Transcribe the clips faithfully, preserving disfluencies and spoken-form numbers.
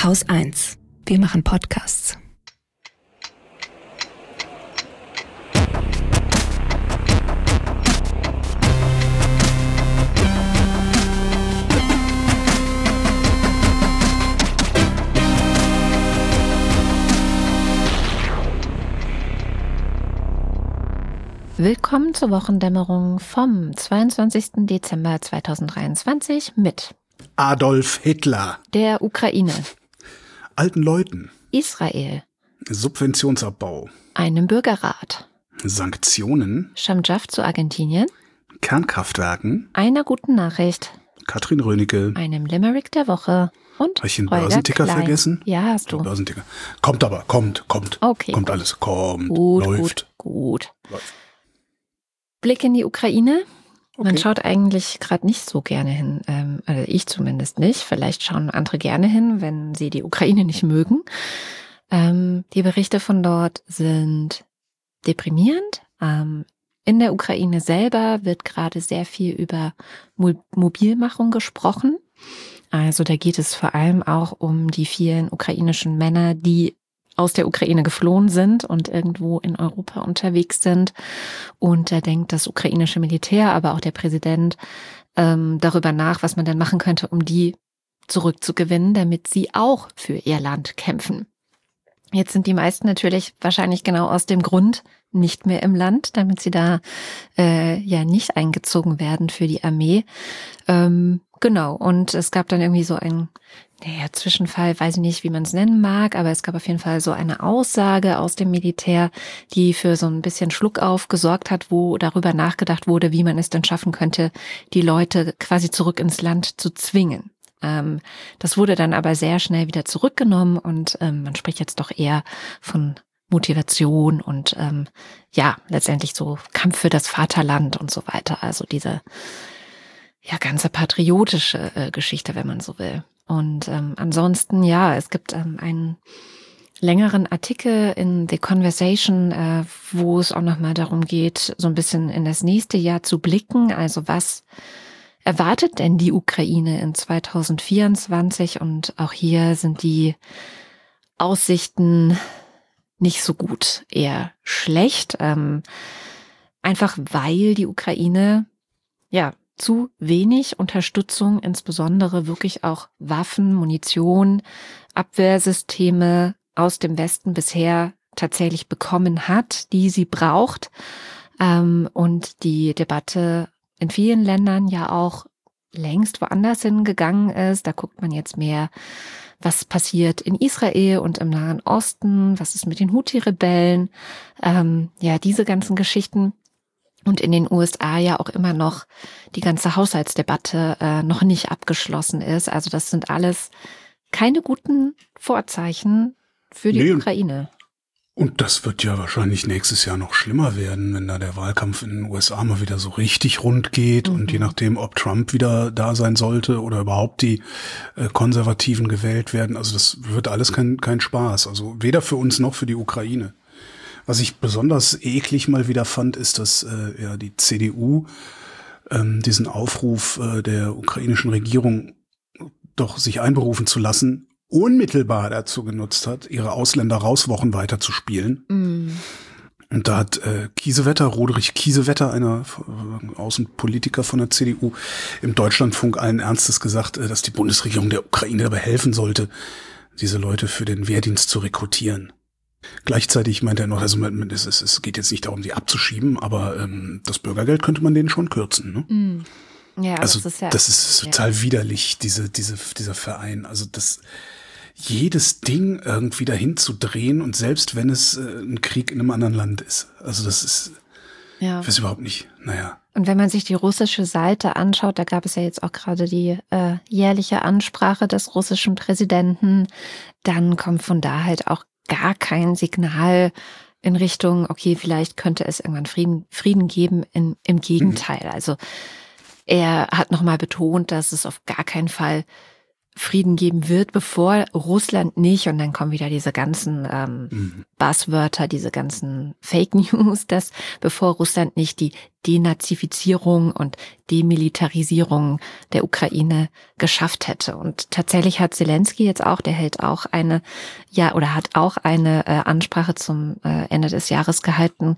Haus eins. Wir machen Podcasts. Willkommen zur Wochendämmerung vom zweiundzwanzigsten Dezember zweitausenddreiundzwanzig mit Adolf Hitler, der Ukraine, alten Leuten, Israel, Subventionsabbau, einem Bürgerrat, Sanktionen, Schamjaf zu Argentinien, Kernkraftwerken, einer guten Nachricht, Katrin Rönecke, einem Limerick der Woche und habe ich den Holger Börsenticker Klein. vergessen? Ja, hast du. Der Börsenticker. Kommt aber, kommt, kommt. Okay. Kommt alles, kommt, Gut, läuft. gut, gut. Läuft. Blick in die Ukraine. Man Okay. schaut eigentlich gerade nicht so gerne hin, ähm, also ich zumindest nicht. Vielleicht schauen andere gerne hin, wenn sie die Ukraine nicht mögen. Ähm, die Berichte von dort sind deprimierend. Ähm, in der Ukraine selber wird gerade sehr viel über Mo- Mobilmachung gesprochen. Also da geht es vor allem auch um die vielen ukrainischen Männer, die aus der Ukraine geflohen sind und irgendwo in Europa unterwegs sind. Und da denkt das ukrainische Militär, aber auch der Präsident ähm, darüber nach, was man denn machen könnte, um die zurückzugewinnen, damit sie auch für ihr Land kämpfen. Jetzt sind die meisten natürlich wahrscheinlich genau aus dem Grund nicht mehr im Land, damit sie da äh, ja nicht eingezogen werden für die Armee. Ähm, genau, und es gab dann irgendwie so ein naja, Zwischenfall, weiß ich nicht, wie man es nennen mag, aber es gab auf jeden Fall so eine Aussage aus dem Militär, die für so ein bisschen Schluckauf gesorgt hat, wo darüber nachgedacht wurde, wie man es denn schaffen könnte, die Leute quasi zurück ins Land zu zwingen. Ähm, das wurde dann aber sehr schnell wieder zurückgenommen und ähm, man spricht jetzt doch eher von Motivation und ähm, ja, letztendlich so Kampf für das Vaterland und so weiter. Also diese ja ganze patriotische äh, Geschichte, wenn man so will. Und ähm, ansonsten, ja, es gibt ähm, einen längeren Artikel in The Conversation, äh, wo es auch nochmal darum geht, so ein bisschen in das nächste Jahr zu blicken. Also was erwartet denn die Ukraine in zweitausendvierundzwanzig? Und auch hier sind die Aussichten nicht so gut, eher schlecht. Ähm, einfach weil die Ukraine, ja, zu wenig Unterstützung, insbesondere wirklich auch Waffen, Munition, Abwehrsysteme aus dem Westen bisher tatsächlich bekommen hat, die sie braucht. Ähm, und die Debatte in vielen Ländern ja auch längst woanders hingegangen ist. Da guckt man jetzt mehr, was passiert in Israel und im Nahen Osten, was ist mit den Houthi-Rebellen, ähm, ja, diese ganzen Geschichten. Und in den U S A ja auch immer noch die ganze Haushaltsdebatte äh, noch nicht abgeschlossen ist. Also das sind alles keine guten Vorzeichen für die Nee, Ukraine. Und das wird ja wahrscheinlich nächstes Jahr noch schlimmer werden, wenn da der Wahlkampf in den U S A mal wieder so richtig rund geht. Mhm. Und je nachdem, ob Trump wieder da sein sollte oder überhaupt die äh, Konservativen gewählt werden. Also das wird alles kein, kein Spaß. Also weder für uns noch für die Ukraine. Was ich besonders eklig mal wieder fand, ist, dass äh, ja die C D U ähm, diesen Aufruf äh, der ukrainischen Regierung, doch sich einberufen zu lassen, unmittelbar dazu genutzt hat, ihre Ausländer-Rauswochen weiter zu spielen. Mm. Und da hat äh, Kiesewetter, Roderich Kiesewetter, einer äh, Außenpolitiker von der C D U, im Deutschlandfunk allen Ernstes gesagt, äh, dass die Bundesregierung der Ukraine dabei helfen sollte, diese Leute für den Wehrdienst zu rekrutieren. Gleichzeitig meint er noch, also es, es, es geht jetzt nicht darum, sie abzuschieben, aber ähm, das Bürgergeld könnte man denen schon kürzen. Ne? Mm. Ja, also das ist ja, das ist total ja. widerlich, diese, diese, dieser Verein. Also das jedes Ding irgendwie dahin zu drehen und selbst wenn es äh, ein Krieg in einem anderen Land ist. Also das ist, ja. ich weiß überhaupt nicht, naja. Und wenn man sich die russische Seite anschaut, da gab es ja jetzt auch gerade die äh, jährliche Ansprache des russischen Präsidenten, dann kommt von da halt auch gar kein Signal in Richtung, okay, vielleicht könnte es irgendwann Frieden, Frieden geben. In, im Gegenteil. Mhm. Also er hat nochmal betont, dass es auf gar keinen Fall Frieden geben wird, bevor Russland nicht, und dann kommen wieder diese ganzen ähm, mhm. Buzzwörter, diese ganzen Fake News, dass bevor Russland nicht die Denazifizierung und Demilitarisierung der Ukraine geschafft hätte. Und tatsächlich hat Zelensky jetzt auch, der hält auch eine, ja, oder hat auch eine äh, Ansprache zum äh, Ende des Jahres gehalten,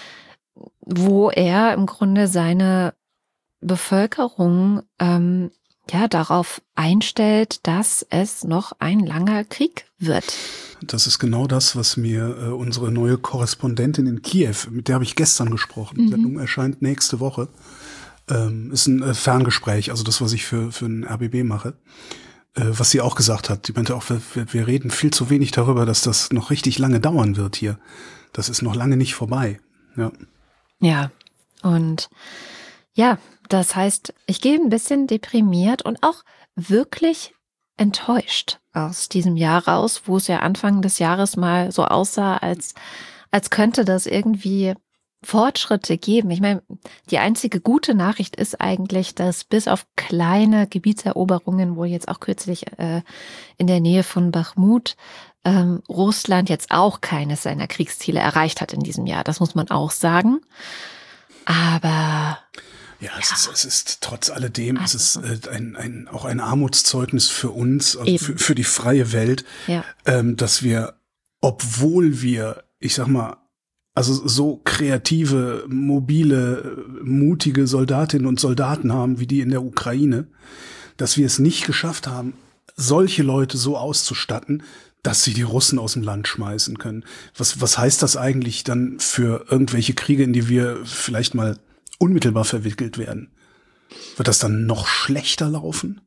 wo er im Grunde seine Bevölkerung ähm, ja darauf einstellt, dass es noch ein langer Krieg wird. Das ist genau das, was mir äh, unsere neue Korrespondentin in Kiew, mit der habe ich gestern gesprochen. Mhm. Die Sendung erscheint nächste Woche. Ähm, ist ein äh, Ferngespräch, also das, was ich für für ein R B B mache. Äh, was sie auch gesagt hat. Die meinte auch, wir, wir reden viel zu wenig darüber, dass das noch richtig lange dauern wird hier. Das ist noch lange nicht vorbei. Ja. Ja, und ja, das heißt, ich gehe ein bisschen deprimiert und auch wirklich enttäuscht aus diesem Jahr raus, wo es ja Anfang des Jahres mal so aussah, als, als könnte das irgendwie Fortschritte geben. Ich meine, die einzige gute Nachricht ist eigentlich, dass bis auf kleine Gebietseroberungen, wo jetzt auch kürzlich äh, in der Nähe von Bachmut ähm, Russland jetzt auch keines seiner Kriegsziele erreicht hat in diesem Jahr. Das muss man auch sagen. Aber Ja, es, ja. Ist, es ist trotz alledem, also. es ist äh, ein, ein, auch ein Armutszeugnis für uns, also für, für die freie Welt, ja. ähm, dass wir, obwohl wir, ich sag mal, also so kreative, mobile, mutige Soldatinnen und Soldaten haben, wie die in der Ukraine, dass wir es nicht geschafft haben, solche Leute so auszustatten, dass sie die Russen aus dem Land schmeißen können. Was, was heißt das eigentlich dann für irgendwelche Kriege, in die wir vielleicht mal unmittelbar verwickelt werden? Wird das dann noch schlechter laufen?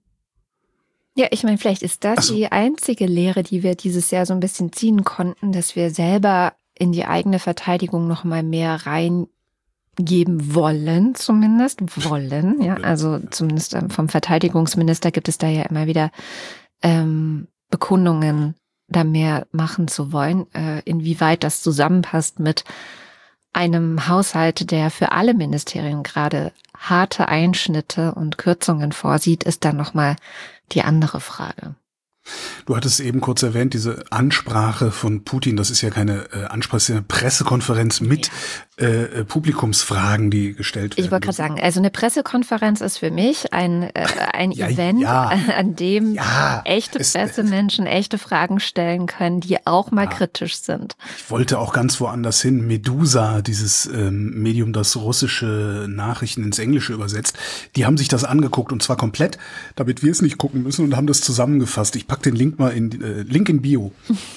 Ja, ich meine, vielleicht ist das so. die einzige Lehre, die wir dieses Jahr so ein bisschen ziehen konnten, dass wir selber in die eigene Verteidigung noch mal mehr reingeben wollen, zumindest wollen. Ja, also zumindest vom Verteidigungsminister gibt es da ja immer wieder ähm, Bekundungen, da mehr machen zu wollen. Äh, inwieweit das zusammenpasst mit einem Haushalt, der für alle Ministerien gerade harte Einschnitte und Kürzungen vorsieht, ist dann nochmal die andere Frage. Du hattest eben kurz erwähnt, diese Ansprache von Putin, das ist ja keine äh, Ansprache, das ist ja eine Pressekonferenz mit ja. äh, Publikumsfragen, die gestellt werden. Ich wollte gerade sagen, also eine Pressekonferenz ist für mich ein, äh, ein ja, Event, ja. an dem ja, echte Pressemenschen echte Fragen stellen können, die auch mal ja. kritisch sind. Ich wollte auch ganz woanders hin. Medusa, dieses ähm, Medium, das russische Nachrichten ins Englische übersetzt, die haben sich das angeguckt und zwar komplett, damit wir es nicht gucken müssen, und haben das zusammengefasst. Ich pack den Link mal in äh, Link in Bio.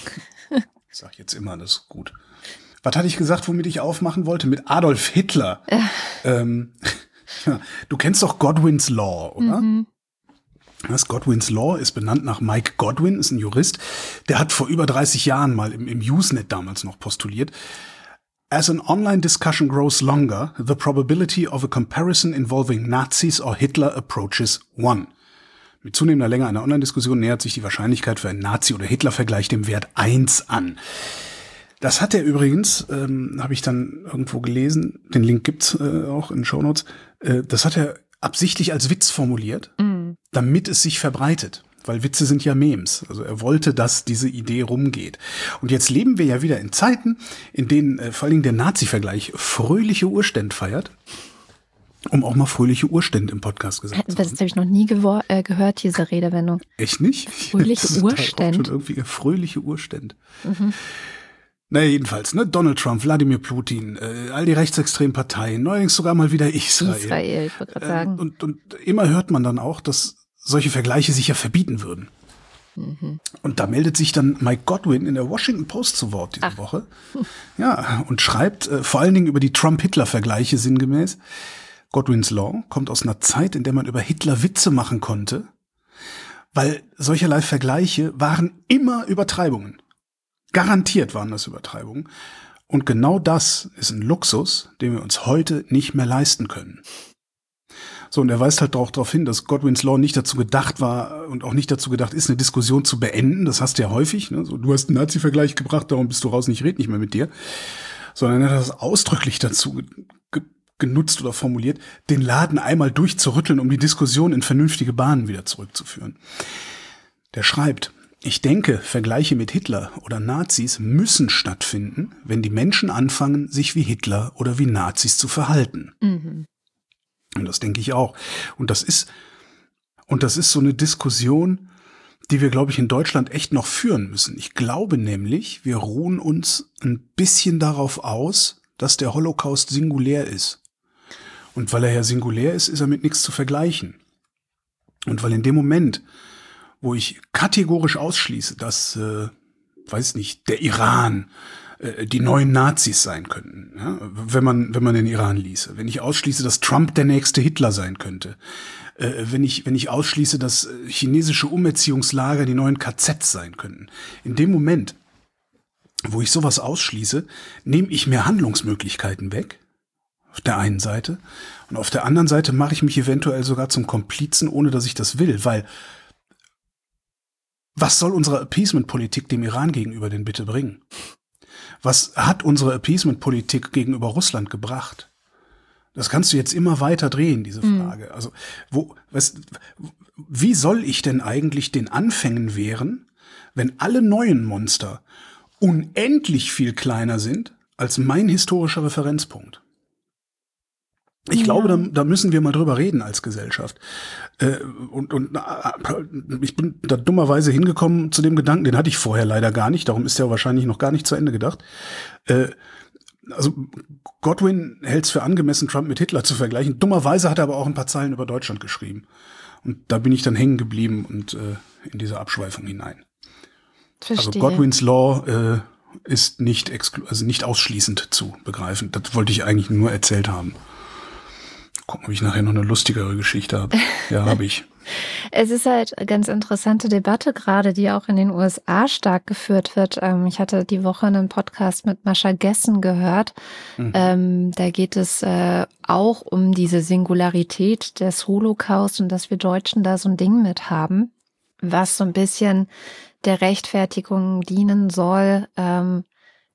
Ich sag jetzt immer, das ist gut. Was hatte ich gesagt, womit ich aufmachen wollte? Mit Adolf Hitler. Äh. Ähm, ja, du kennst doch Godwin's Law, oder? Mhm. Das Godwin's Law ist benannt nach Mike Godwin, ist ein Jurist. Der hat vor über dreißig Jahren mal im, im Usenet damals noch postuliert: As an online discussion grows longer, the probability of a comparison involving Nazis or Hitler approaches one. Mit zunehmender Länge einer Online-Diskussion nähert sich die Wahrscheinlichkeit für einen Nazi- oder Hitler-Vergleich dem Wert eins an. Das hat er übrigens, ähm, habe ich dann irgendwo gelesen, den Link gibt's äh, auch in den Shownotes, äh, das hat er absichtlich als Witz formuliert, mm. damit es sich verbreitet. Weil Witze sind ja Memes. Also er wollte, dass diese Idee rumgeht. Und jetzt leben wir ja wieder in Zeiten, in denen äh, vor allen Dingen der Nazi-Vergleich fröhliche Urstände feiert. Um auch mal fröhliche Urstände im Podcast gesagt zu haben. Das habe ich noch nie gewor- äh, gehört, diese Redewendung. Echt nicht? Fröhliche Urstände. Schon irgendwie fröhliche Urstände. Mhm. Naja, jedenfalls, ne? Donald Trump, Wladimir Putin, äh, all die rechtsextremen Parteien, neuerdings sogar mal wieder Israel. Israel, ich wollte gerade sagen. Äh, und, und immer hört man dann auch, dass solche Vergleiche sich ja verbieten würden. Mhm. Und da meldet sich dann Mike Godwin in der Washington Post zu Wort diese Ach. Woche. Ja, und schreibt äh, vor allen Dingen über die Trump-Hitler-Vergleiche sinngemäß: Godwin's Law kommt aus einer Zeit, in der man über Hitler Witze machen konnte, weil solcherlei Vergleiche waren immer Übertreibungen. Garantiert waren das Übertreibungen. Und genau das ist ein Luxus, den wir uns heute nicht mehr leisten können. So, und er weist halt auch darauf hin, dass Godwin's Law nicht dazu gedacht war und auch nicht dazu gedacht ist, eine Diskussion zu beenden. Das hast du ja häufig. Ne? So, du hast einen Nazi-Vergleich gebracht, darum bist du raus, ich rede nicht mehr mit dir. Sondern er hat das ausdrücklich dazu ge- genutzt oder formuliert, den Laden einmal durchzurütteln, um die Diskussion in vernünftige Bahnen wieder zurückzuführen. Der schreibt: Ich denke, Vergleiche mit Hitler oder Nazis müssen stattfinden, wenn die Menschen anfangen, sich wie Hitler oder wie Nazis zu verhalten. Mhm. Und das denke ich auch. Und das ist, und das ist so eine Diskussion, die wir, glaube ich, in Deutschland echt noch führen müssen. Ich glaube nämlich, wir ruhen uns ein bisschen darauf aus, dass der Holocaust singulär ist. Und weil er ja singulär ist, ist er mit nichts zu vergleichen. Und weil in dem Moment, wo ich kategorisch ausschließe, dass, äh, weiß nicht, der Iran äh, die neuen Nazis sein könnten, ja, wenn man wenn man den Iran ließe, wenn ich ausschließe, dass Trump der nächste Hitler sein könnte, äh, wenn ich wenn ich ausschließe, dass äh, chinesische Umerziehungslager die neuen K Zs sein könnten, in dem Moment, wo ich sowas ausschließe, nehme ich mir Handlungsmöglichkeiten weg. Auf der einen Seite. Und auf der anderen Seite mache ich mich eventuell sogar zum Komplizen, ohne dass ich das will, weil was soll unsere Appeasement-Politik dem Iran gegenüber denn bitte bringen? Was hat unsere Appeasement-Politik gegenüber Russland gebracht? Das kannst du jetzt immer weiter drehen, diese Frage. Mhm. Also, wo, was, wie soll ich denn eigentlich den Anfängen wehren, wenn alle neuen Monster unendlich viel kleiner sind als mein historischer Referenzpunkt? Ich ja. glaube, da, da müssen wir mal drüber reden als Gesellschaft. Äh, und, und ich bin da dummerweise hingekommen zu dem Gedanken, den hatte ich vorher leider gar nicht, darum ist der wahrscheinlich noch gar nicht zu Ende gedacht. Äh, also Godwin hält es für angemessen, Trump mit Hitler zu vergleichen. Dummerweise hat er aber auch ein paar Zeilen über Deutschland geschrieben. Und da bin ich dann hängen geblieben und äh, in diese Abschweifung hinein. Verstehe. Also Godwins Law äh, ist nicht exklu- also nicht ausschließend zu begreifen. Das wollte ich eigentlich nur erzählt haben. Gucken, ob ich nachher noch eine lustigere Geschichte habe. Ja, habe ich. Es ist halt eine ganz interessante Debatte gerade, die auch in den U S A stark geführt wird. Ich hatte die Woche einen Podcast mit Mascha Gessen gehört. Mhm. Ähm, da geht es äh, auch um diese Singularität des Holocaust und dass wir Deutschen da so ein Ding mit haben, was so ein bisschen der Rechtfertigung dienen soll, ähm,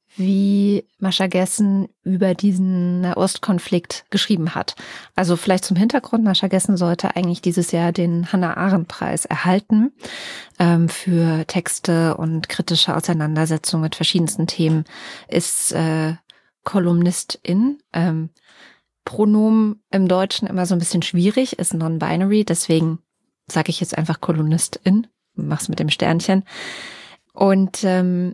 wie Mascha Gessen über diesen Nahostkonflikt geschrieben hat. Also vielleicht zum Hintergrund, Mascha Gessen sollte eigentlich dieses Jahr den Hannah-Arendt-Preis erhalten ähm, für Texte und kritische Auseinandersetzungen mit verschiedensten Themen, ist äh, Kolumnistin. Ähm, Pronomen im Deutschen immer so ein bisschen schwierig, ist non-binary, deswegen sage ich jetzt einfach Kolumnistin, mach's mit dem Sternchen. Und ähm,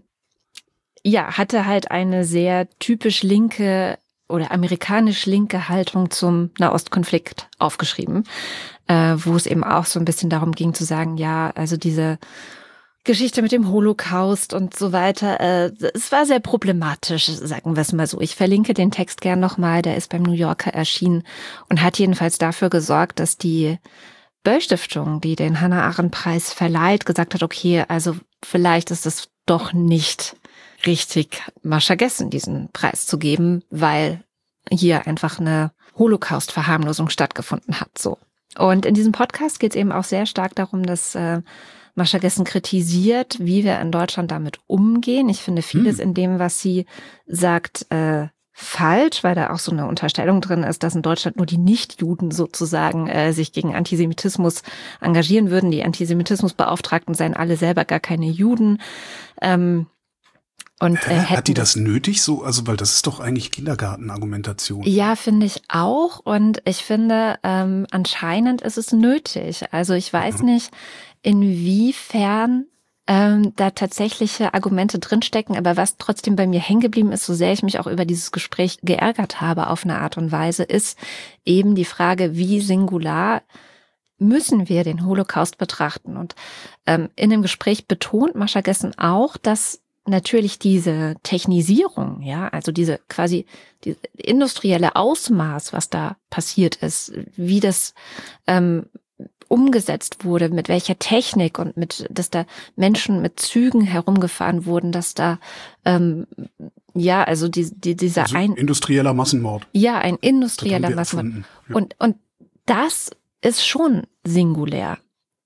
ja, hatte halt eine sehr typisch linke oder amerikanisch linke Haltung zum Nahostkonflikt aufgeschrieben, äh, wo es eben auch so ein bisschen darum ging zu sagen, ja, also diese Geschichte mit dem Holocaust und so weiter, äh, es war sehr problematisch, sagen wir es mal so. Ich verlinke den Text gern nochmal, der ist beim New Yorker erschienen und hat jedenfalls dafür gesorgt, dass die Böll-Stiftung, die den Hannah-Arendt-Preis verleiht, gesagt hat, okay, also vielleicht ist es doch nicht richtig, Mascha Gessen diesen Preis zu geben, weil hier einfach eine Holocaust-Verharmlosung stattgefunden hat. So. Und in diesem Podcast geht es eben auch sehr stark darum, dass äh, Mascha Gessen kritisiert, wie wir in Deutschland damit umgehen. Ich finde vieles hm. in dem, was sie sagt, äh, falsch, weil da auch so eine Unterstellung drin ist, dass in Deutschland nur die Nichtjuden sozusagen äh, sich gegen Antisemitismus engagieren würden. Die Antisemitismusbeauftragten seien alle selber gar keine Juden. Ähm, Und, äh, Hat die das nötig so? Also, weil das ist doch eigentlich Kindergartenargumentation. Ja, finde ich auch. Und ich finde, ähm, anscheinend ist es nötig. Also ich weiß mhm. nicht, inwiefern ähm, da tatsächliche Argumente drinstecken. Aber was trotzdem bei mir hängen geblieben ist, so sehr ich mich auch über dieses Gespräch geärgert habe auf eine Art und Weise, ist eben die Frage, wie singular müssen wir den Holocaust betrachten. Und ähm, in dem Gespräch betont Mascha Gessen auch, dass natürlich diese Technisierung, ja, also diese quasi die industrielle Ausmaß, was da passiert ist, wie das ähm, umgesetzt wurde, mit welcher Technik und mit, dass da Menschen mit Zügen herumgefahren wurden, dass da ähm, ja, also die, die dieser also ein industrieller Massenmord. Ja, ein industrieller Massenmord. Ja. Und und das ist schon singulär.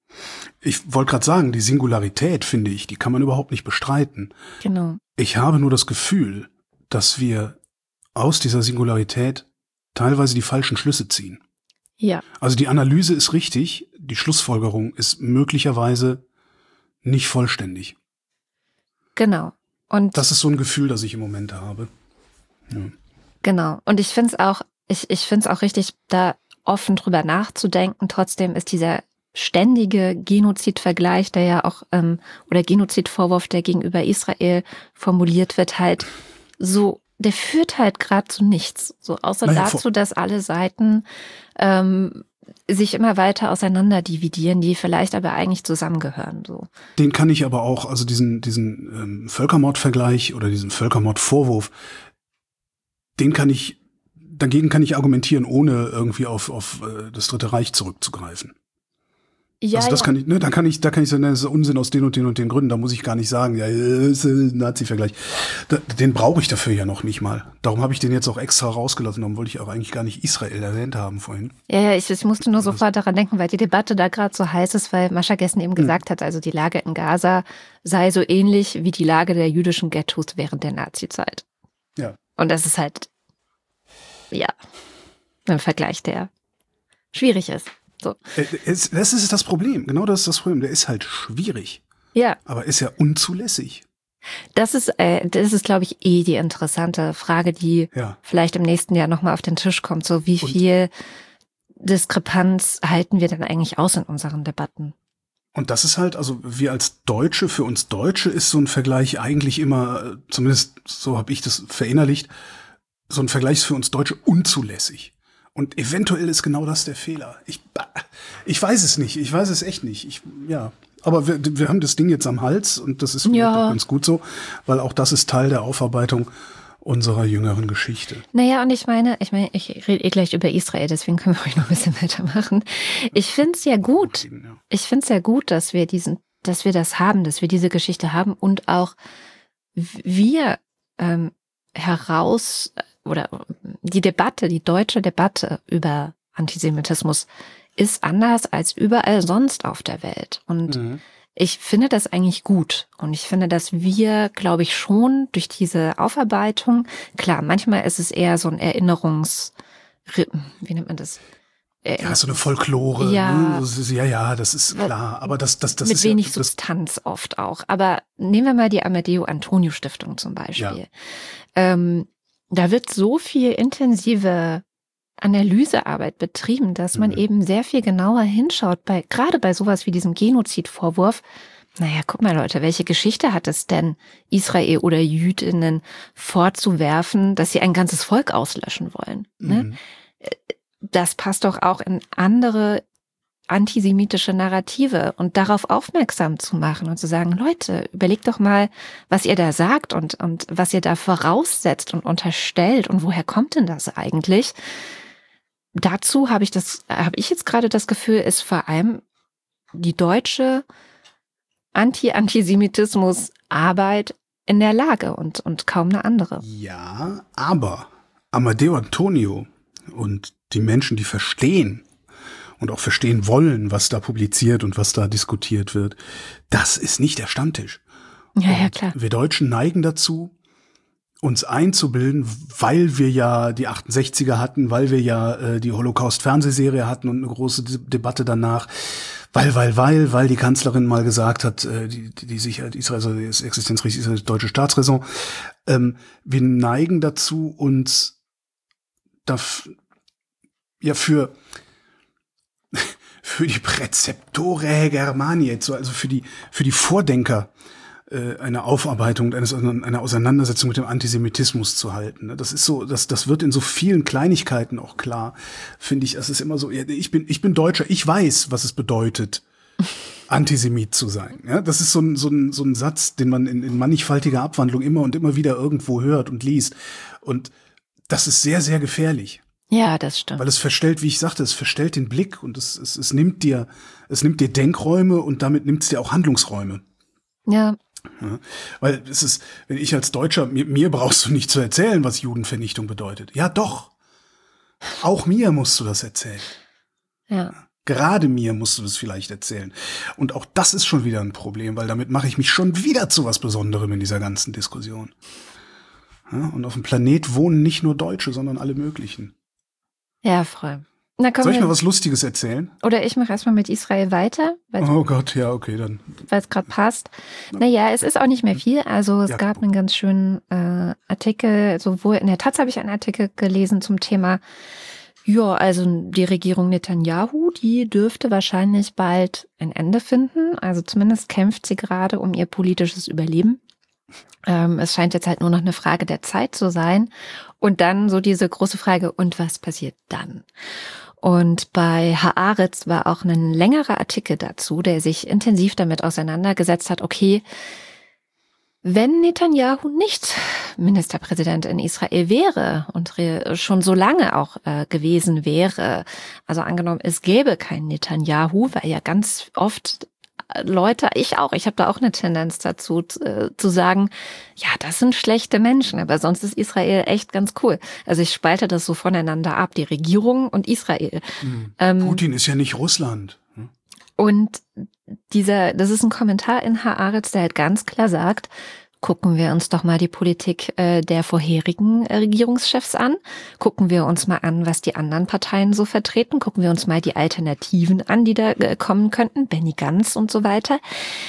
Ich wollte gerade sagen, die Singularität, finde ich, die kann man überhaupt nicht bestreiten. Genau. Ich habe nur das Gefühl, dass wir aus dieser Singularität teilweise die falschen Schlüsse ziehen. Ja. Also die Analyse ist richtig, die Schlussfolgerung ist möglicherweise nicht vollständig. Genau. Und das ist so ein Gefühl, das ich im Moment habe. Ja. Genau. Und ich finde es auch, ich, ich finde es auch richtig, da offen drüber nachzudenken. Trotzdem ist dieser ständige Genozidvergleich, der ja auch, ähm, oder Genozidvorwurf, der gegenüber Israel formuliert wird, halt so, der führt halt gerade zu nichts. So, außer naja, dazu, dass alle Seiten ähm, sich immer weiter auseinander dividieren, die vielleicht aber eigentlich zusammengehören. So. Den kann ich aber auch, also diesen, diesen ähm, Völkermordvergleich oder diesen Völkermordvorwurf, den kann ich, dagegen kann ich argumentieren, ohne irgendwie auf, auf äh, das Dritte Reich zurückzugreifen. Ja, also das ja. kann ich, ne, da kann ich, da kann ich sagen, das ist Unsinn aus den und den und den Gründen. Da muss ich gar nicht sagen, ja, ist ein Nazi-Vergleich. Da, den brauche ich dafür ja noch nicht mal. Darum habe ich den jetzt auch extra rausgelassen. Darum wollte ich auch eigentlich gar nicht Israel erwähnt haben vorhin. Ja, ja, ich, ich musste nur sofort daran denken, weil die Debatte da gerade so heiß ist, weil Mascha gestern eben gesagt hm. hat, also die Lage in Gaza sei so ähnlich wie die Lage der jüdischen Ghettos während der Nazi-Zeit. Ja. Und das ist halt, ja, ein Vergleich, der schwierig ist. So. Das ist das Problem. Genau das ist das Problem. Der ist halt schwierig. Ja. Aber ist ja unzulässig. Das ist, äh, das ist, glaube ich, eh die interessante Frage, die ja. vielleicht im nächsten Jahr nochmal auf den Tisch kommt. So, wie Und viel Diskrepanz halten wir denn eigentlich aus in unseren Debatten? Und das ist halt, also wir als Deutsche, für uns Deutsche ist so ein Vergleich eigentlich immer, zumindest so habe ich das verinnerlicht, so ein Vergleich ist für uns Deutsche unzulässig. Und eventuell ist genau das der Fehler. Ich, ich weiß es nicht. Ich weiß es echt nicht. Ich, ja. Aber wir, wir haben das Ding jetzt am Hals und das ist ja. auch ganz gut so, weil auch das ist Teil der Aufarbeitung unserer jüngeren Geschichte. Naja, und ich meine, ich meine, ich rede eh gleich über Israel, deswegen können wir euch noch ein bisschen weitermachen. Ich finde es ja gut. Ich finde es ja gut, dass wir diesen, dass wir das haben, dass wir diese Geschichte haben und auch wir ähm, heraus oder die Debatte, die deutsche Debatte über Antisemitismus ist anders als überall sonst auf der Welt. Und mhm. ich finde das eigentlich gut. Und ich finde, dass wir, glaube ich, schon durch diese Aufarbeitung, klar, manchmal ist es eher so ein Erinnerungs, wie nennt man das? Ja, so eine Folklore. Ja, ne? ja, ja, das ist klar. Aber das, das, das mit ist wenig ja, Substanz oft auch. Aber nehmen wir mal die Amadeo Antonio Stiftung zum Beispiel. Ja. Ähm, Da wird so viel intensive Analysearbeit betrieben, dass man mhm. eben sehr viel genauer hinschaut, bei gerade bei sowas wie diesem Genozidvorwurf. Naja, guck mal Leute, welche Geschichte hat es denn, Israel oder Jüdinnen vorzuwerfen, dass sie ein ganzes Volk auslöschen wollen? Mhm. Ne? Das passt doch auch in andere antisemitische Narrative und darauf aufmerksam zu machen und zu sagen, Leute, überlegt doch mal, was ihr da sagt und, und was ihr da voraussetzt und unterstellt und woher kommt denn das eigentlich? Dazu habe ich das, habe ich jetzt gerade das Gefühl, ist vor allem die deutsche Anti-Antisemitismus-Arbeit in der Lage und, und kaum eine andere. Ja, aber Amadeo Antonio und die Menschen, die verstehen, und auch verstehen wollen, was da publiziert und was da diskutiert wird, das ist nicht der Stammtisch. Ja, ja, klar. Wir Deutschen neigen dazu, uns einzubilden, weil wir ja die achtundsechziger hatten, weil wir ja äh, die Holocaust-Fernsehserie hatten und eine große De- Debatte danach, weil, weil, weil, weil die Kanzlerin mal gesagt hat, äh, die, die Sicherheit Israels, also das Existenzrecht Israels, deutsche Staatsräson. Ähm, wir neigen dazu, uns daf- ja für für die Präzeptore Germaniae, also für die für die Vordenker äh, eine Aufarbeitung, eines, eine Auseinandersetzung mit dem Antisemitismus zu halten. Das ist so, das das wird in so vielen Kleinigkeiten auch klar, finde ich. Es ist immer so, ich bin ich bin Deutscher, ich weiß, was es bedeutet, Antisemit zu sein. Ja, das ist so ein so ein so ein Satz, den man in, in mannigfaltiger Abwandlung immer und immer wieder irgendwo hört und liest. Und das ist sehr sehr gefährlich. Ja, das stimmt. Weil es verstellt, wie ich sagte, es verstellt den Blick und es, es, es nimmt dir, es nimmt dir Denkräume und damit nimmt es dir auch Handlungsräume. Ja. Ja. Weil es ist, wenn ich als Deutscher, mir, mir brauchst du nicht zu erzählen, was Judenvernichtung bedeutet. Ja, doch. Auch mir musst du das erzählen. Ja. Gerade mir musst du das vielleicht erzählen. Und auch das ist schon wieder ein Problem, weil damit mache ich mich schon wieder zu was Besonderem in dieser ganzen Diskussion. Ja, und auf dem Planet wohnen nicht nur Deutsche, sondern alle möglichen. Ja, voll. Na, komm, Soll ich wir- mal was Lustiges erzählen? Oder ich mache erstmal mit Israel weiter, weil Oh Gott, ja, okay, dann. es gerade passt. Naja, es ist auch nicht mehr viel. Also es Ja. gab einen ganz schönen äh, Artikel, sowohl in der Taz habe ich einen Artikel gelesen zum Thema, ja, also die Regierung Netanyahu, die dürfte wahrscheinlich bald ein Ende finden. Also zumindest kämpft sie gerade um ihr politisches Überleben. Ähm, es scheint jetzt halt nur noch eine Frage der Zeit zu sein. Und dann so diese große Frage, und was passiert dann? Und bei Haaretz war auch ein längerer Artikel dazu, der sich intensiv damit auseinandergesetzt hat, okay, wenn Netanyahu nicht Ministerpräsident in Israel wäre und schon so lange auch äh, gewesen wäre, also angenommen, es gäbe keinen Netanyahu, weil ja ganz oft Leute, ich auch, ich habe da auch eine Tendenz dazu äh, zu sagen, ja, das sind schlechte Menschen, aber sonst ist Israel echt ganz cool. Also ich spalte das so voneinander ab, die Regierung und Israel. Hm. Ähm, Putin ist ja nicht Russland. Hm? Und dieser, das ist ein Kommentar in Haaretz, der halt ganz klar sagt, gucken wir uns doch mal die Politik äh, der vorherigen äh, Regierungschefs an. Gucken wir uns mal an, was die anderen Parteien so vertreten. Gucken wir uns mal die Alternativen an, die da äh, kommen könnten. Benny Gantz und so weiter.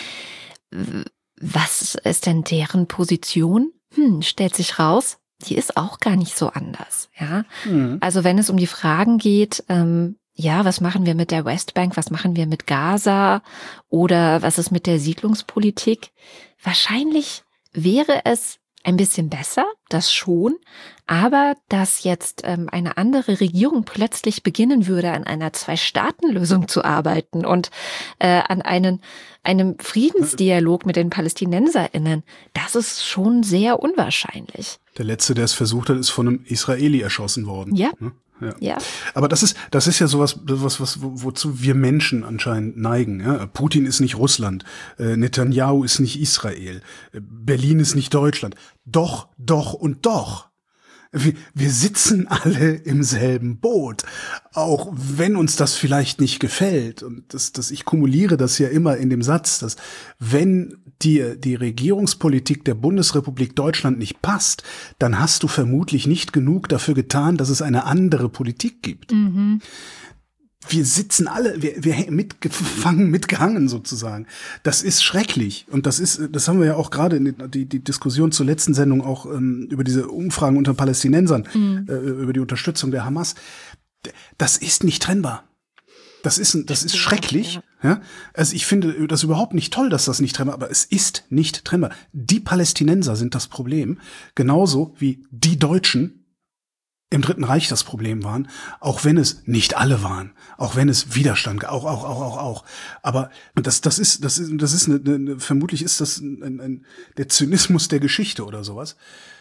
Was ist denn deren Position? Hm, stellt sich raus, die ist auch gar nicht so anders. Ja, Mhm. also wenn es um die Fragen geht, ähm, ja, was machen wir mit der Westbank? Was machen wir mit Gaza? Oder was ist mit der Siedlungspolitik? Wahrscheinlich wäre es ein bisschen besser, das schon, aber dass jetzt ähm, eine andere Regierung plötzlich beginnen würde, an einer Zwei-Staaten-Lösung zu arbeiten und äh, an einen, einem Friedensdialog mit den PalästinenserInnen, das ist schon sehr unwahrscheinlich. Der letzte, der es versucht hat, ist von einem Israeli erschossen worden. Ja. Ne? Ja. Ja. Aber das ist, das ist ja sowas, was, was, wo, wozu wir Menschen anscheinend neigen. Ja? Putin ist nicht Russland, äh, Netanyahu ist nicht Israel, äh, Berlin ist nicht Deutschland. Doch, doch und doch. Wir, wir sitzen alle im selben Boot, auch wenn uns das vielleicht nicht gefällt. Und das, das, ich kumuliere das ja immer in dem Satz, dass wenn dir die Regierungspolitik der Bundesrepublik Deutschland nicht passt, dann hast du vermutlich nicht genug dafür getan, dass es eine andere Politik gibt. Mhm. Wir sitzen alle, wir, wir mitgefangen, mitgehangen sozusagen. Das ist schrecklich. Und das ist, das haben wir ja auch gerade in die, die Diskussion zur letzten Sendung auch ähm, über diese Umfragen unter Palästinensern, mhm. äh, über die Unterstützung der Hamas. Das ist nicht trennbar. Das ist, das ist schrecklich. Ja. Also ich finde das überhaupt nicht toll, dass das nicht trennbar, aber es ist nicht trennbar. Die Palästinenser sind das Problem, genauso wie die Deutschen im Dritten Reich das Problem waren, auch wenn es nicht alle waren, auch wenn es Widerstand, auch, auch, auch, auch, auch. Aber das, das ist, das ist, das ist eine, eine vermutlich ist das ein, ein, der Zynismus der Geschichte oder sowas.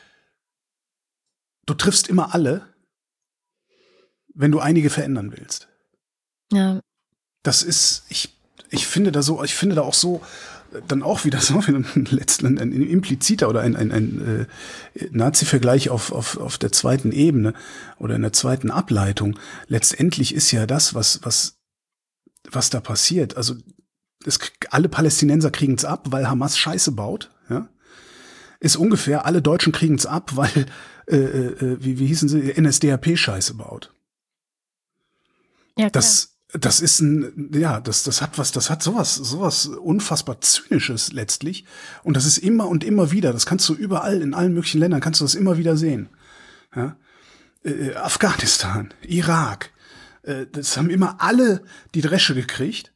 Du triffst immer alle, wenn du einige verändern willst. Ja. Das ist, ich, ich finde da so, ich finde da auch so, dann auch wieder so ein, letzten, ein, ein impliziter oder ein, ein, ein äh, Nazi-Vergleich auf, auf, auf der zweiten Ebene oder in der zweiten Ableitung. Letztendlich ist ja das, was, was, was da passiert. Also, es, alle Palästinenser kriegen es ab, weil Hamas Scheiße baut, ja. Ist ungefähr, alle Deutschen kriegen es ab, weil, äh, äh, wie, wie hießen sie, N S D A P Scheiße baut. Ja, klar. Das, Das ist ein, ja, das, das hat was, das hat sowas, sowas unfassbar Zynisches letztlich. Und das ist immer und immer wieder, das kannst du überall, in allen möglichen Ländern kannst du das immer wieder sehen. Ja? Äh, Afghanistan, Irak, äh, das haben immer alle die Dresche gekriegt,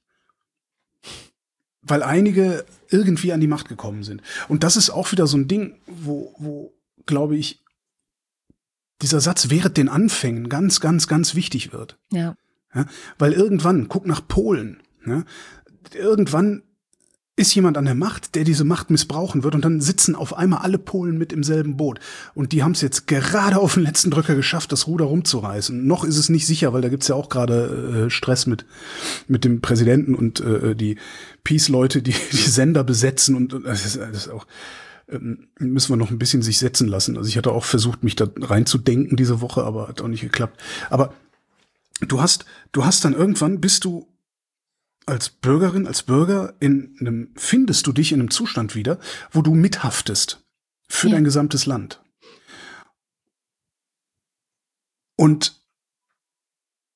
weil einige irgendwie an die Macht gekommen sind. Und das ist auch wieder so ein Ding, wo, wo, glaube ich, dieser Satz während den Anfängen ganz, ganz, ganz wichtig wird. Ja. Ja, weil irgendwann, guck nach Polen, ja, irgendwann ist jemand an der Macht, der diese Macht missbrauchen wird und dann sitzen auf einmal alle Polen mit im selben Boot. Und die haben es jetzt gerade auf den letzten Drücker geschafft, das Ruder rumzureißen. Noch ist es nicht sicher, weil da gibt's ja auch gerade äh, Stress mit mit dem Präsidenten und äh, die Peace-Leute, die die Sender besetzen und, und das, ist, das ist auch ähm, müssen wir noch ein bisschen sich setzen lassen. Also ich hatte auch versucht, mich da reinzudenken diese Woche, aber hat auch nicht geklappt. Aber Du hast, du hast dann irgendwann, bist du als Bürgerin, als Bürger in einem, findest du dich in einem Zustand wieder, wo du mithaftest für ja. dein gesamtes Land. Und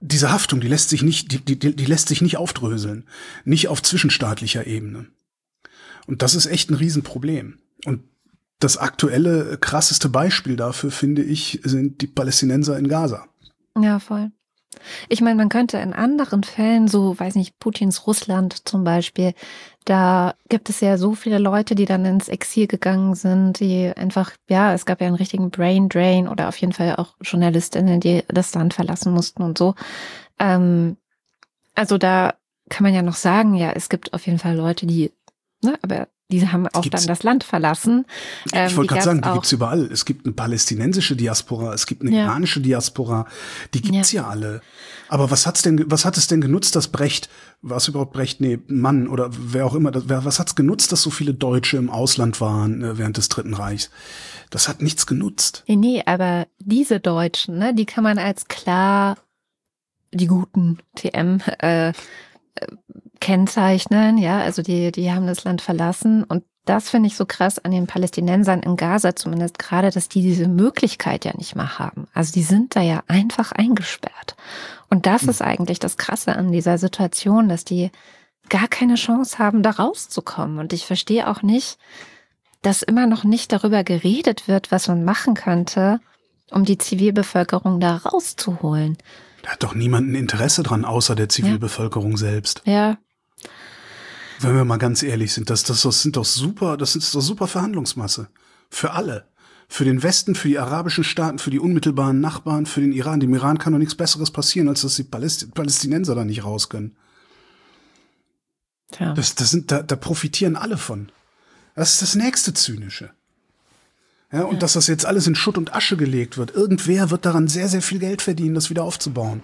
diese Haftung, die lässt sich nicht, die, die, die lässt sich nicht aufdröseln. Nicht auf zwischenstaatlicher Ebene. Und das ist echt ein Riesenproblem. Und das aktuelle, krasseste Beispiel dafür, finde ich, sind die Palästinenser in Gaza. Ja, voll. Ich meine, man könnte in anderen Fällen, so, weiß nicht, Putins Russland zum Beispiel, da gibt es ja so viele Leute, die dann ins Exil gegangen sind, die einfach, ja, es gab ja einen richtigen Brain Drain oder auf jeden Fall auch Journalistinnen, die das Land verlassen mussten und so. Ähm, also da kann man ja noch sagen, ja, es gibt auf jeden Fall Leute, die, ne, aber die haben auch Gibt's? dann das Land verlassen. Ähm, ich wollte gerade sagen, die auch, gibt's überall. Es gibt eine palästinensische Diaspora, es gibt eine Ja. iranische Diaspora, die gibt's ja, ja alle. Aber was hat's denn, was hat es denn genutzt, dass Brecht, was überhaupt Brecht, nee, Mann oder wer auch immer, das, wer, was hat's genutzt, dass so viele Deutsche im Ausland waren äh, während des Dritten Reichs? Das hat nichts genutzt. Nee, nee, aber diese Deutschen, ne, die kann man als klar die guten T M äh, kennzeichnen, ja, also die, die haben das Land verlassen und das finde ich so krass an den Palästinensern in Gaza zumindest gerade, dass die diese Möglichkeit ja nicht mehr haben. Also die sind da ja einfach eingesperrt. Und das ist eigentlich das Krasse an dieser Situation, dass die gar keine Chance haben, da rauszukommen. Und ich verstehe auch nicht, dass immer noch nicht darüber geredet wird, was man machen könnte, um die Zivilbevölkerung da rauszuholen. Da hat doch niemand ein Interesse dran, außer der Zivilbevölkerung ja. selbst. Ja. Wenn wir mal ganz ehrlich sind, das, das, das sind doch super, das ist doch super Verhandlungsmasse. Für alle. Für den Westen, für die arabischen Staaten, für die unmittelbaren Nachbarn, für den Iran. Dem Iran kann doch nichts Besseres passieren, als dass die Paläst- Palästinenser da nicht raus können. Ja. Das, das sind, da, da profitieren alle von. Das ist das nächste Zynische. Ja, und ja. dass das jetzt alles in Schutt und Asche gelegt wird. Irgendwer wird daran sehr, sehr viel Geld verdienen, das wieder aufzubauen.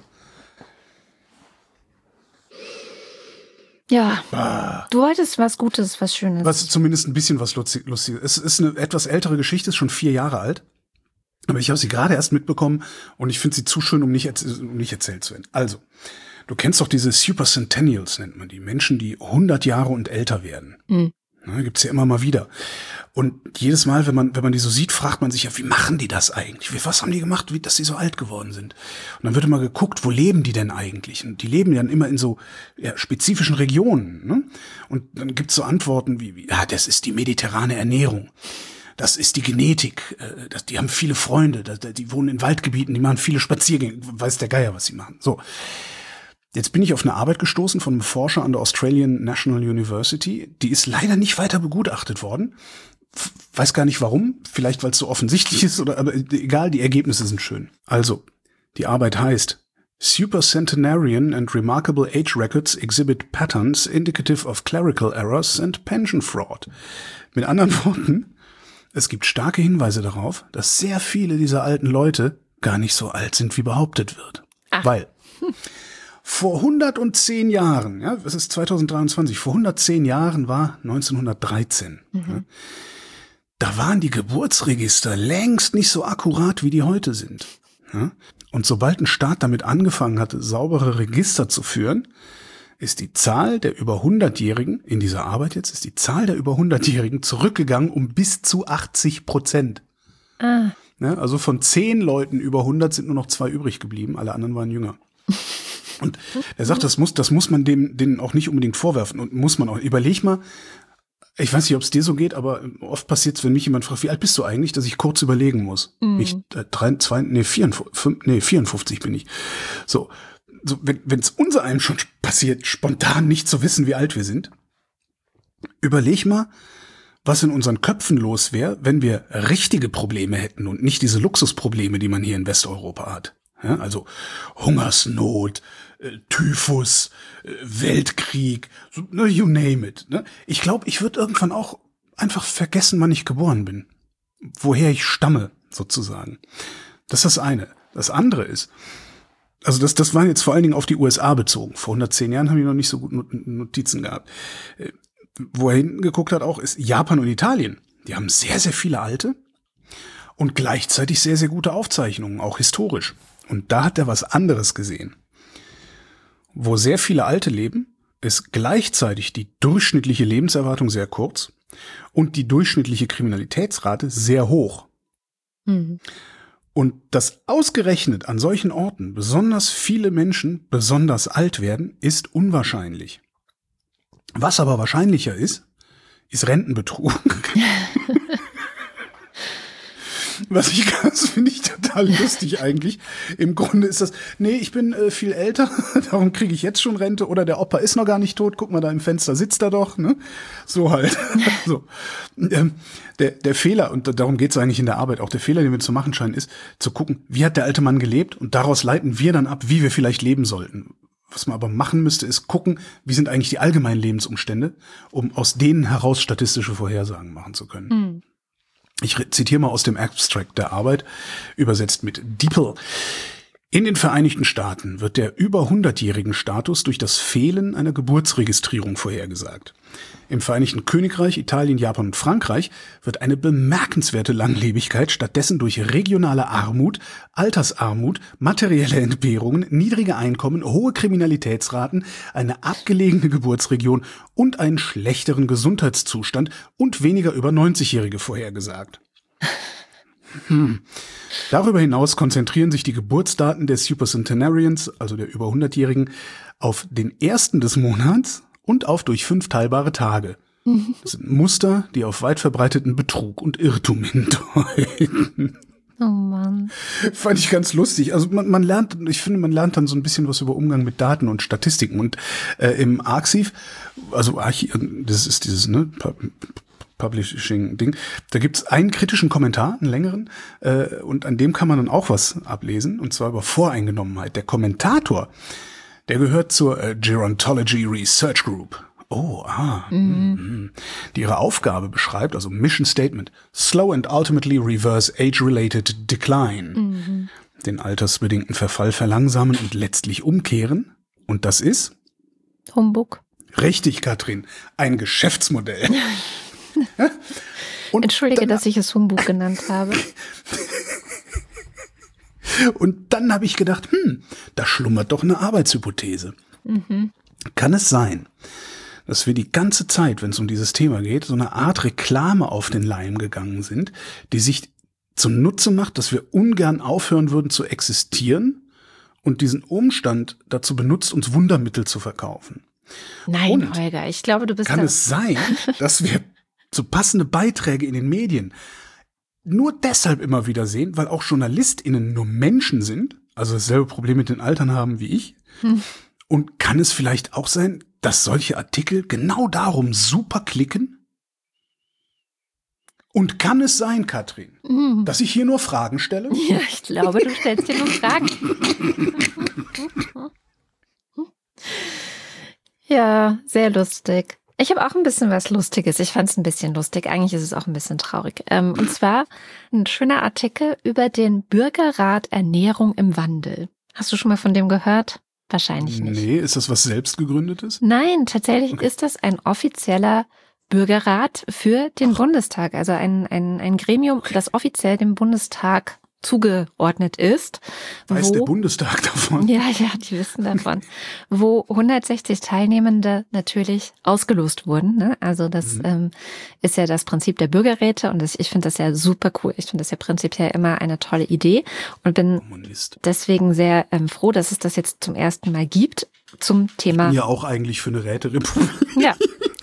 Ja, ah. Du wolltest was Gutes, was Schönes. Was zumindest ein bisschen was Lustiges. Es ist eine etwas ältere Geschichte, ist schon vier Jahre alt. Aber ich habe sie gerade erst mitbekommen und ich finde sie zu schön, um nicht, um nicht erzählt zu werden. Also, du kennst doch diese Super Centennials, nennt man die. Menschen, die hundert Jahre und älter werden. Mhm. Ja, gibt's ja immer mal wieder. Und jedes Mal, wenn man, wenn man die so sieht, fragt man sich ja, wie machen die das eigentlich? Wie, was haben die gemacht, wie, dass die so alt geworden sind? Und dann wird immer geguckt, wo leben die denn eigentlich? Und die leben dann immer in so ja, spezifischen Regionen. Ne? Und dann gibt's so Antworten wie, wie, ja, das ist die mediterrane Ernährung. Das ist die Genetik. Äh, das, die haben viele Freunde. Das, die wohnen in Waldgebieten, die machen viele Spaziergänge. Weiß der Geier, was sie machen. So. Jetzt bin ich auf eine Arbeit gestoßen von einem Forscher an der Australian National University. Die ist leider nicht weiter begutachtet worden. Weiß gar nicht warum. Vielleicht, weil es so offensichtlich ist, oder aber egal, die Ergebnisse sind schön. Also, die Arbeit heißt Supercentenarian and Remarkable Age Records exhibit patterns indicative of clerical errors and pension fraud. Mit anderen Worten, es gibt starke Hinweise darauf, dass sehr viele dieser alten Leute gar nicht so alt sind, wie behauptet wird. Ach. Weil hm. vor hundertzehn Jahren, ja, es ist zweitausenddreiundzwanzig, vor hundertzehn Jahren war neunzehnhundertdreizehn. Mhm. Ja, da waren die Geburtsregister längst nicht so akkurat, wie die heute sind. Ja, und sobald ein Staat damit angefangen hatte, saubere Register zu führen, ist die Zahl der über hundertjährigen, in dieser Arbeit jetzt, ist die Zahl der über hundertjährigen zurückgegangen um bis zu achtzig Prozent. Ah. Ja, also von zehn Leuten über hundert sind nur noch zwei übrig geblieben, alle anderen waren jünger. Und er sagt, das muss, das muss man dem, denen auch nicht unbedingt vorwerfen und muss man auch. Überleg mal, ich weiß nicht, ob es dir so geht, aber oft passiert es, wenn mich jemand fragt, wie alt bist du eigentlich, dass ich kurz überlegen muss. Mm. Ich, äh, drei, zwei, nee, vierundfünfzig, nee, vierundfünfzig bin ich. So, so wenn es unser einem schon passiert, spontan nicht zu wissen, wie alt wir sind, überleg mal, was in unseren Köpfen los wäre, wenn wir richtige Probleme hätten und nicht diese Luxusprobleme, die man hier in Westeuropa hat. Ja, also Hungersnot, äh, Typhus, äh, Weltkrieg, so, ne, you name it. Ne? Ich glaube, ich würde irgendwann auch einfach vergessen, wann ich geboren bin. Woher ich stamme, sozusagen. Das ist das eine. Das andere ist, also das, das war jetzt vor allen Dingen auf die U S A bezogen. Vor hundertzehn Jahren haben die noch nicht so gut Notizen gehabt. Äh, wo er hinten geguckt hat auch, ist Japan und Italien. Die haben sehr, sehr viele Alte und gleichzeitig sehr, sehr gute Aufzeichnungen, auch historisch. Und da hat er was anderes gesehen. Wo sehr viele Alte leben, ist gleichzeitig die durchschnittliche Lebenserwartung sehr kurz und die durchschnittliche Kriminalitätsrate sehr hoch. Mhm. Und dass ausgerechnet an solchen Orten besonders viele Menschen besonders alt werden, ist unwahrscheinlich. Was aber wahrscheinlicher ist, ist Rentenbetrug. Was ich das finde ich total lustig eigentlich. Im Grunde ist das, nee, ich bin äh, viel älter, darum kriege ich jetzt schon Rente. Oder der Opa ist noch gar nicht tot, guck mal, da im Fenster sitzt er doch. Ne? So halt. so. Ähm, der, der Fehler, und darum geht es eigentlich in der Arbeit, auch der Fehler, den wir zu machen scheinen, ist, zu gucken, wie hat der alte Mann gelebt? Und daraus leiten wir dann ab, wie wir vielleicht leben sollten. Was man aber machen müsste, ist gucken, wie sind eigentlich die allgemeinen Lebensumstände, um aus denen heraus statistische Vorhersagen machen zu können. Mhm. Ich zitiere mal aus dem Abstract der Arbeit, übersetzt mit Diepel. In den Vereinigten Staaten wird der über hundertjährigen Status durch das Fehlen einer Geburtsregistrierung vorhergesagt. Im Vereinigten Königreich, Italien, Japan und Frankreich wird eine bemerkenswerte Langlebigkeit stattdessen durch regionale Armut, Altersarmut, materielle Entbehrungen, niedrige Einkommen, hohe Kriminalitätsraten, eine abgelegene Geburtsregion und einen schlechteren Gesundheitszustand und weniger über neunzigjährige vorhergesagt. Hm. Darüber hinaus konzentrieren sich die Geburtsdaten der Supercentenarians, also der über hundertjährigen, auf den ersten des Monats und auf durch fünf teilbare Tage. Das sind Muster, die auf weit verbreiteten Betrug und Irrtum hindeuten. Oh Mann. Fand ich ganz lustig. Also man, man lernt, ich finde, man lernt dann so ein bisschen was über Umgang mit Daten und Statistiken. Und äh, im Arxiv, also Archiv, das ist dieses, ne, Publishing-Ding, da gibt's einen kritischen Kommentar, einen längeren, äh, und an dem kann man dann auch was ablesen, und zwar über Voreingenommenheit. Der Kommentator, der gehört zur äh, Gerontology Research Group. Oh, ah. Mhm. Die ihre Aufgabe beschreibt, also Mission Statement, slow and ultimately reverse age-related decline. Mhm. Den altersbedingten Verfall verlangsamen und letztlich umkehren. Und das ist? Humbug. Richtig, Katrin. Ein Geschäftsmodell. Und Entschuldige, dann, dass ich es Humbug genannt habe. Und dann habe ich gedacht, hm, da schlummert doch eine Arbeitshypothese. Mhm. Kann es sein, dass wir die ganze Zeit, wenn es um dieses Thema geht, so eine Art Reklame auf den Leim gegangen sind, die sich zunutze macht, dass wir ungern aufhören würden zu existieren und diesen Umstand dazu benutzt, uns Wundermittel zu verkaufen? Nein, und Holger, ich glaube, du bist Kann da es sein, dass wir so passende Beiträge in den Medien nur deshalb immer wieder sehen, weil auch JournalistInnen nur Menschen sind, also dasselbe Problem mit den Altern haben wie ich? Hm. Und kann es vielleicht auch sein, dass solche Artikel genau darum super klicken? Und kann es sein, Katrin, hm. dass ich hier nur Fragen stelle? Ja, ich glaube, du stellst dir nur Fragen. Ja, sehr lustig. Ich habe auch ein bisschen was Lustiges. Ich fand es ein bisschen lustig. Eigentlich ist es auch ein bisschen traurig. Ähm, und zwar ein schöner Artikel über den Bürgerrat Ernährung im Wandel. Hast du schon mal von dem gehört? Wahrscheinlich nicht. Nee, ist das was selbstgegründetes? Nein, tatsächlich okay. ist das ein offizieller Bürgerrat für den Bundestag. Also ein, ein, ein Gremium, das offiziell dem Bundestag zugeordnet ist. Weiß wo, der Bundestag davon? Ja, ja, die wissen davon. Wo hundertsechzig Teilnehmende natürlich ausgelost wurden. Ne? Also das mhm. ähm, ist ja das Prinzip der Bürgerräte und das, ich finde das ja super cool. Ich finde das ja prinzipiell immer eine tolle Idee und bin Kommunist. deswegen sehr ähm, froh, dass es das jetzt zum ersten Mal gibt zum Thema. Ich bin ja auch eigentlich für eine Räterepublik. Ja.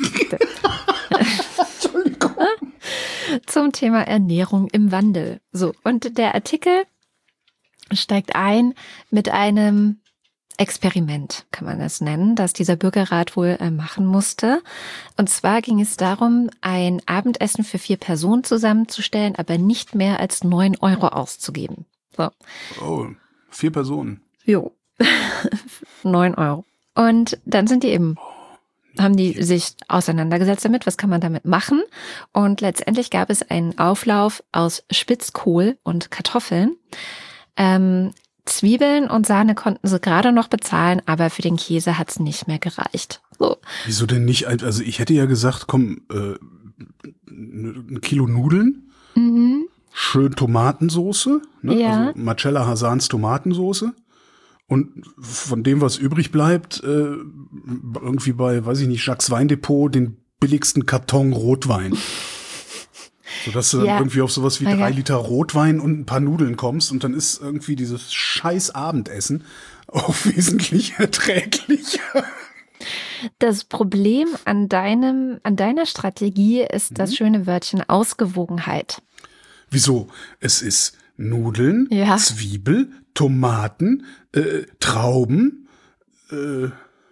Zum Thema Ernährung im Wandel. So, und der Artikel steigt ein mit einem Experiment, kann man es nennen, das dieser Bürgerrat wohl äh, machen musste. Und zwar ging es darum, ein Abendessen für vier Personen zusammenzustellen, aber nicht mehr als neun Euro auszugeben. So. Oh, vier Personen. Jo, neun Euro. Und dann sind die eben... haben die sich auseinandergesetzt damit, was kann man damit machen? Und letztendlich gab es einen Auflauf aus Spitzkohl und Kartoffeln. Ähm, Zwiebeln und Sahne konnten sie gerade noch bezahlen, aber für den Käse hat es nicht mehr gereicht. So. Wieso denn nicht? Also ich hätte ja gesagt, komm, äh, ein Kilo Nudeln, mhm. schön Tomatensoße, ne? Ja. Also Marcella Hasans Tomatensoße. Und von dem, was übrig bleibt, äh, irgendwie bei, weiß ich nicht, Jacques Weindepot den billigsten Karton Rotwein. Sodass du dann Ja. irgendwie auf sowas wie Okay. drei Liter Rotwein und ein paar Nudeln kommst und dann ist irgendwie dieses scheiß Abendessen auch wesentlich erträglicher. Das Problem an deinem, an deiner Strategie ist das schöne Wörtchen Ausgewogenheit. Wieso? Es ist Nudeln, Ja. Zwiebel, Tomaten, äh, Trauben, äh,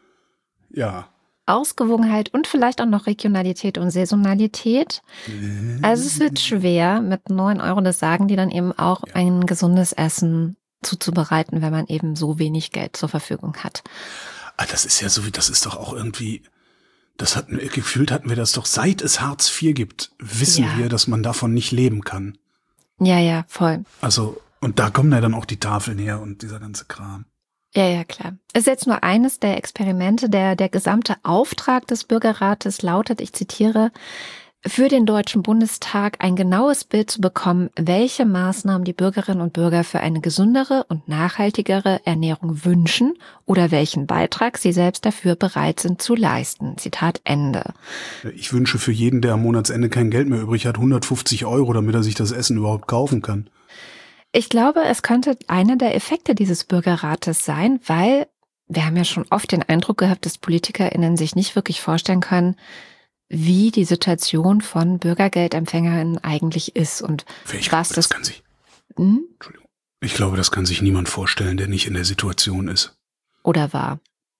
ja. Ausgewogenheit und vielleicht auch noch Regionalität und Saisonalität. Also es wird schwer, mit neun Euro, das sagen die dann eben auch, ein gesundes Essen zuzubereiten, wenn man eben so wenig Geld zur Verfügung hat. Ah, das ist ja so wie, das ist doch auch irgendwie, das hatten wir, gefühlt hatten wir das doch, seit es Hartz vier gibt, wissen Ja. wir, dass man davon nicht leben kann. Ja, ja, voll. Also, und da kommen ja dann auch die Tafeln her und dieser ganze Kram. Ja, ja, klar. Ist jetzt nur eines der Experimente. Der, der gesamte Auftrag des Bürgerrates lautet, ich zitiere, für den Deutschen Bundestag ein genaues Bild zu bekommen, welche Maßnahmen die Bürgerinnen und Bürger für eine gesündere und nachhaltigere Ernährung wünschen oder welchen Beitrag sie selbst dafür bereit sind zu leisten. Zitat Ende. Ich wünsche für jeden, der am Monatsende kein Geld mehr übrig hat, hundertfünfzig Euro, damit er sich das Essen überhaupt kaufen kann. Ich glaube, es könnte einer der Effekte dieses Bürgerrates sein, weil wir haben ja schon oft den Eindruck gehabt, dass PolitikerInnen sich nicht wirklich vorstellen können, wie die Situation von BürgergeldempfängerInnen eigentlich ist und Ich was glaube, das das. kann sich, Hm? Entschuldigung. Ich glaube, das kann sich niemand vorstellen, der nicht in der Situation ist. Oder war.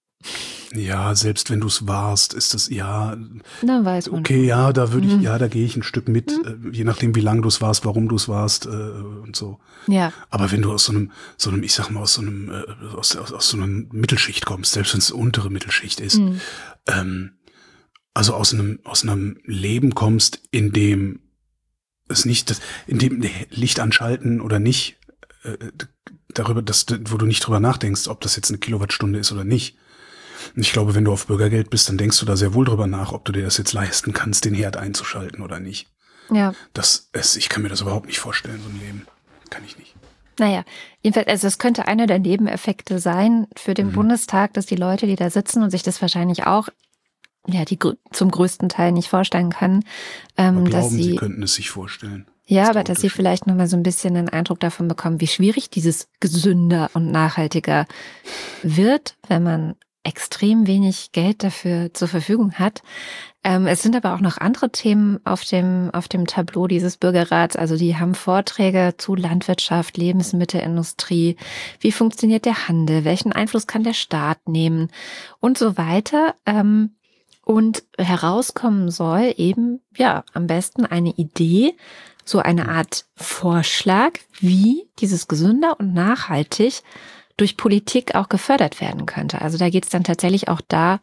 Ja, selbst wenn du es warst, ist das, ja, Dann weiß man. okay, ja, da würde ich, Mhm. ja, da gehe ich ein Stück mit, äh, je nachdem, wie lang du es warst, warum du es warst, äh, und so. Ja, Aber wenn du aus so einem, so einem, ich sag mal, aus so einem, äh, aus, aus, aus so einer Mittelschicht kommst, selbst wenn es untere Mittelschicht ist, Mhm. ähm, also aus einem, aus einem Leben kommst, in dem es nicht, das, in dem Licht anschalten oder nicht, äh, darüber, dass, wo du nicht drüber nachdenkst, ob das jetzt eine Kilowattstunde ist oder nicht. Und ich glaube, wenn du auf Bürgergeld bist, dann denkst du da sehr wohl drüber nach, ob du dir das jetzt leisten kannst, den Herd einzuschalten oder nicht. ja. Das ist, ich kann mir das überhaupt nicht vorstellen, so ein Leben. Kann ich nicht. Naja, jedenfalls, also es könnte einer der Nebeneffekte sein für den Mhm. Bundestag, dass die Leute, die da sitzen und sich das wahrscheinlich auch, ja, die grö- zum größten Teil nicht vorstellen können, ähm, Aber dass glauben, sie sie, könnten es sich vorstellen. ja, ist aber der dass sie Unterschied. vielleicht nochmal so ein bisschen einen Eindruck davon bekommen, wie schwierig dieses gesünder und nachhaltiger wird, wenn man extrem wenig Geld dafür zur Verfügung hat. Ähm, es sind aber auch noch andere Themen auf dem, auf dem Tableau dieses Bürgerrats. Also die haben Vorträge zu Landwirtschaft, Lebensmittelindustrie, wie funktioniert der Handel, welchen Einfluss kann der Staat nehmen und so weiter. Ähm, und herauskommen soll eben, ja, am besten eine Idee, so eine Art Vorschlag, wie dieses gesünder und nachhaltig durch Politik auch gefördert werden könnte. Also da geht es dann tatsächlich auch da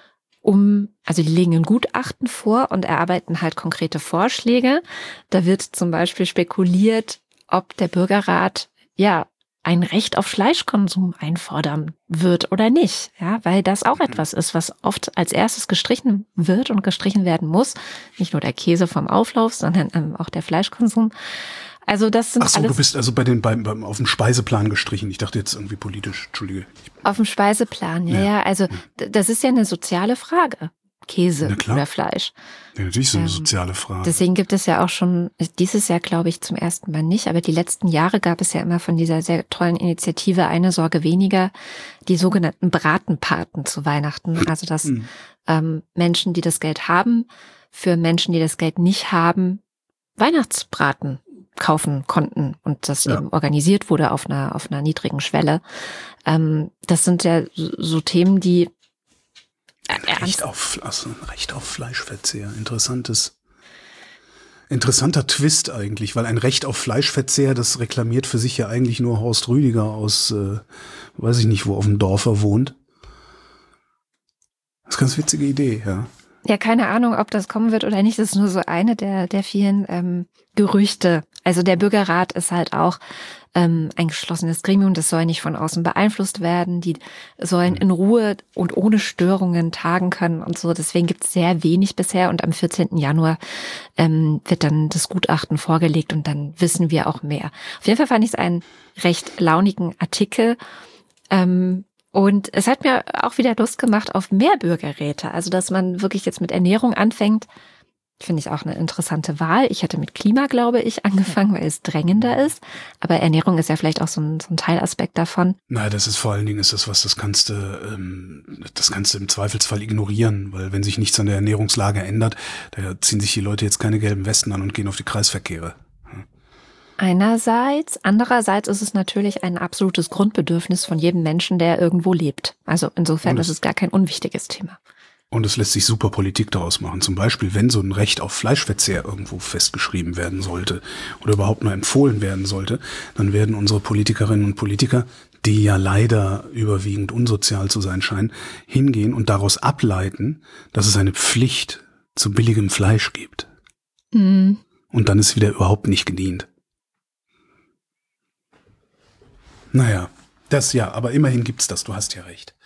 um, also die legen ein Gutachten vor und erarbeiten halt konkrete Vorschläge. Da wird zum Beispiel spekuliert, ob der Bürgerrat ja ein Recht auf Fleischkonsum einfordern wird oder nicht. Ja, weil das auch etwas ist, was oft als erstes gestrichen wird und gestrichen werden muss. Nicht nur der Käse vom Auflauf, sondern ähm, auch der Fleischkonsum. Also das sind Ach so, alles du bist also bei den beim, beim auf dem Speiseplan gestrichen. Ich dachte jetzt irgendwie politisch. Entschuldige. auf dem Speiseplan. Ja, Ja. ja, also d- das ist ja eine soziale Frage. Käse Na klar. oder Fleisch. Ja, natürlich so eine Ähm, soziale Frage. Deswegen gibt es ja auch schon, dieses Jahr glaube ich zum ersten Mal nicht, aber die letzten Jahre gab es ja immer von dieser sehr tollen Initiative Eine Sorge weniger, die sogenannten Bratenpaten zu Weihnachten. Also dass Mhm. ähm, Menschen, die das Geld haben, für Menschen, die das Geld nicht haben, Weihnachtsbraten kaufen konnten und das Ja. eben organisiert wurde auf einer, auf einer niedrigen Schwelle. Ähm, das sind ja so, so Themen, die Ein Recht auf, also ein Recht auf Fleischverzehr. Interessantes, interessanter Twist eigentlich, weil ein Recht auf Fleischverzehr, das reklamiert für sich ja eigentlich nur Horst Rüdiger aus, äh, weiß ich nicht, wo auf dem Dorf er wohnt. Das ist eine ganz witzige Idee, ja. Ja, keine Ahnung, ob das kommen wird oder nicht. Das ist nur so eine der, der vielen ähm, Gerüchte. Also der Bürgerrat ist halt auch ähm, ein geschlossenes Gremium. Das soll nicht von außen beeinflusst werden. Die sollen in Ruhe und ohne Störungen tagen können und so. Deswegen gibt es sehr wenig bisher. Und am vierzehnten Januar ähm, wird dann das Gutachten vorgelegt und dann wissen wir auch mehr. Auf jeden Fall fand ich es einen recht launigen Artikel. Ähm, Und es hat mir auch wieder Lust gemacht auf mehr Bürgerräte. Also, dass man wirklich jetzt mit Ernährung anfängt. Finde ich auch eine interessante Wahl. Ich hätte mit Klima, glaube ich, angefangen, weil es drängender ist. Aber Ernährung ist ja vielleicht auch so ein, so ein Teilaspekt davon. Na, das ist vor allen Dingen ist das was, das kannst du, ähm, das kannst du im Zweifelsfall ignorieren, weil wenn sich nichts an der Ernährungslage ändert, da ziehen sich die Leute jetzt keine gelben Westen an und gehen auf die Kreisverkehre. Einerseits, andererseits ist es natürlich ein absolutes Grundbedürfnis von jedem Menschen, der irgendwo lebt. Also insofern ist es gar kein unwichtiges Thema. Und es lässt sich super Politik daraus machen. Zum Beispiel, wenn so ein Recht auf Fleischverzehr irgendwo festgeschrieben werden sollte oder überhaupt nur empfohlen werden sollte, dann werden unsere Politikerinnen und Politiker, die ja leider überwiegend unsozial zu sein scheinen, hingehen und daraus ableiten, dass es eine Pflicht zu billigem Fleisch gibt. Mhm. Und dann ist wieder überhaupt nicht gedient. Naja, das ja, aber immerhin gibt's das, du hast ja recht.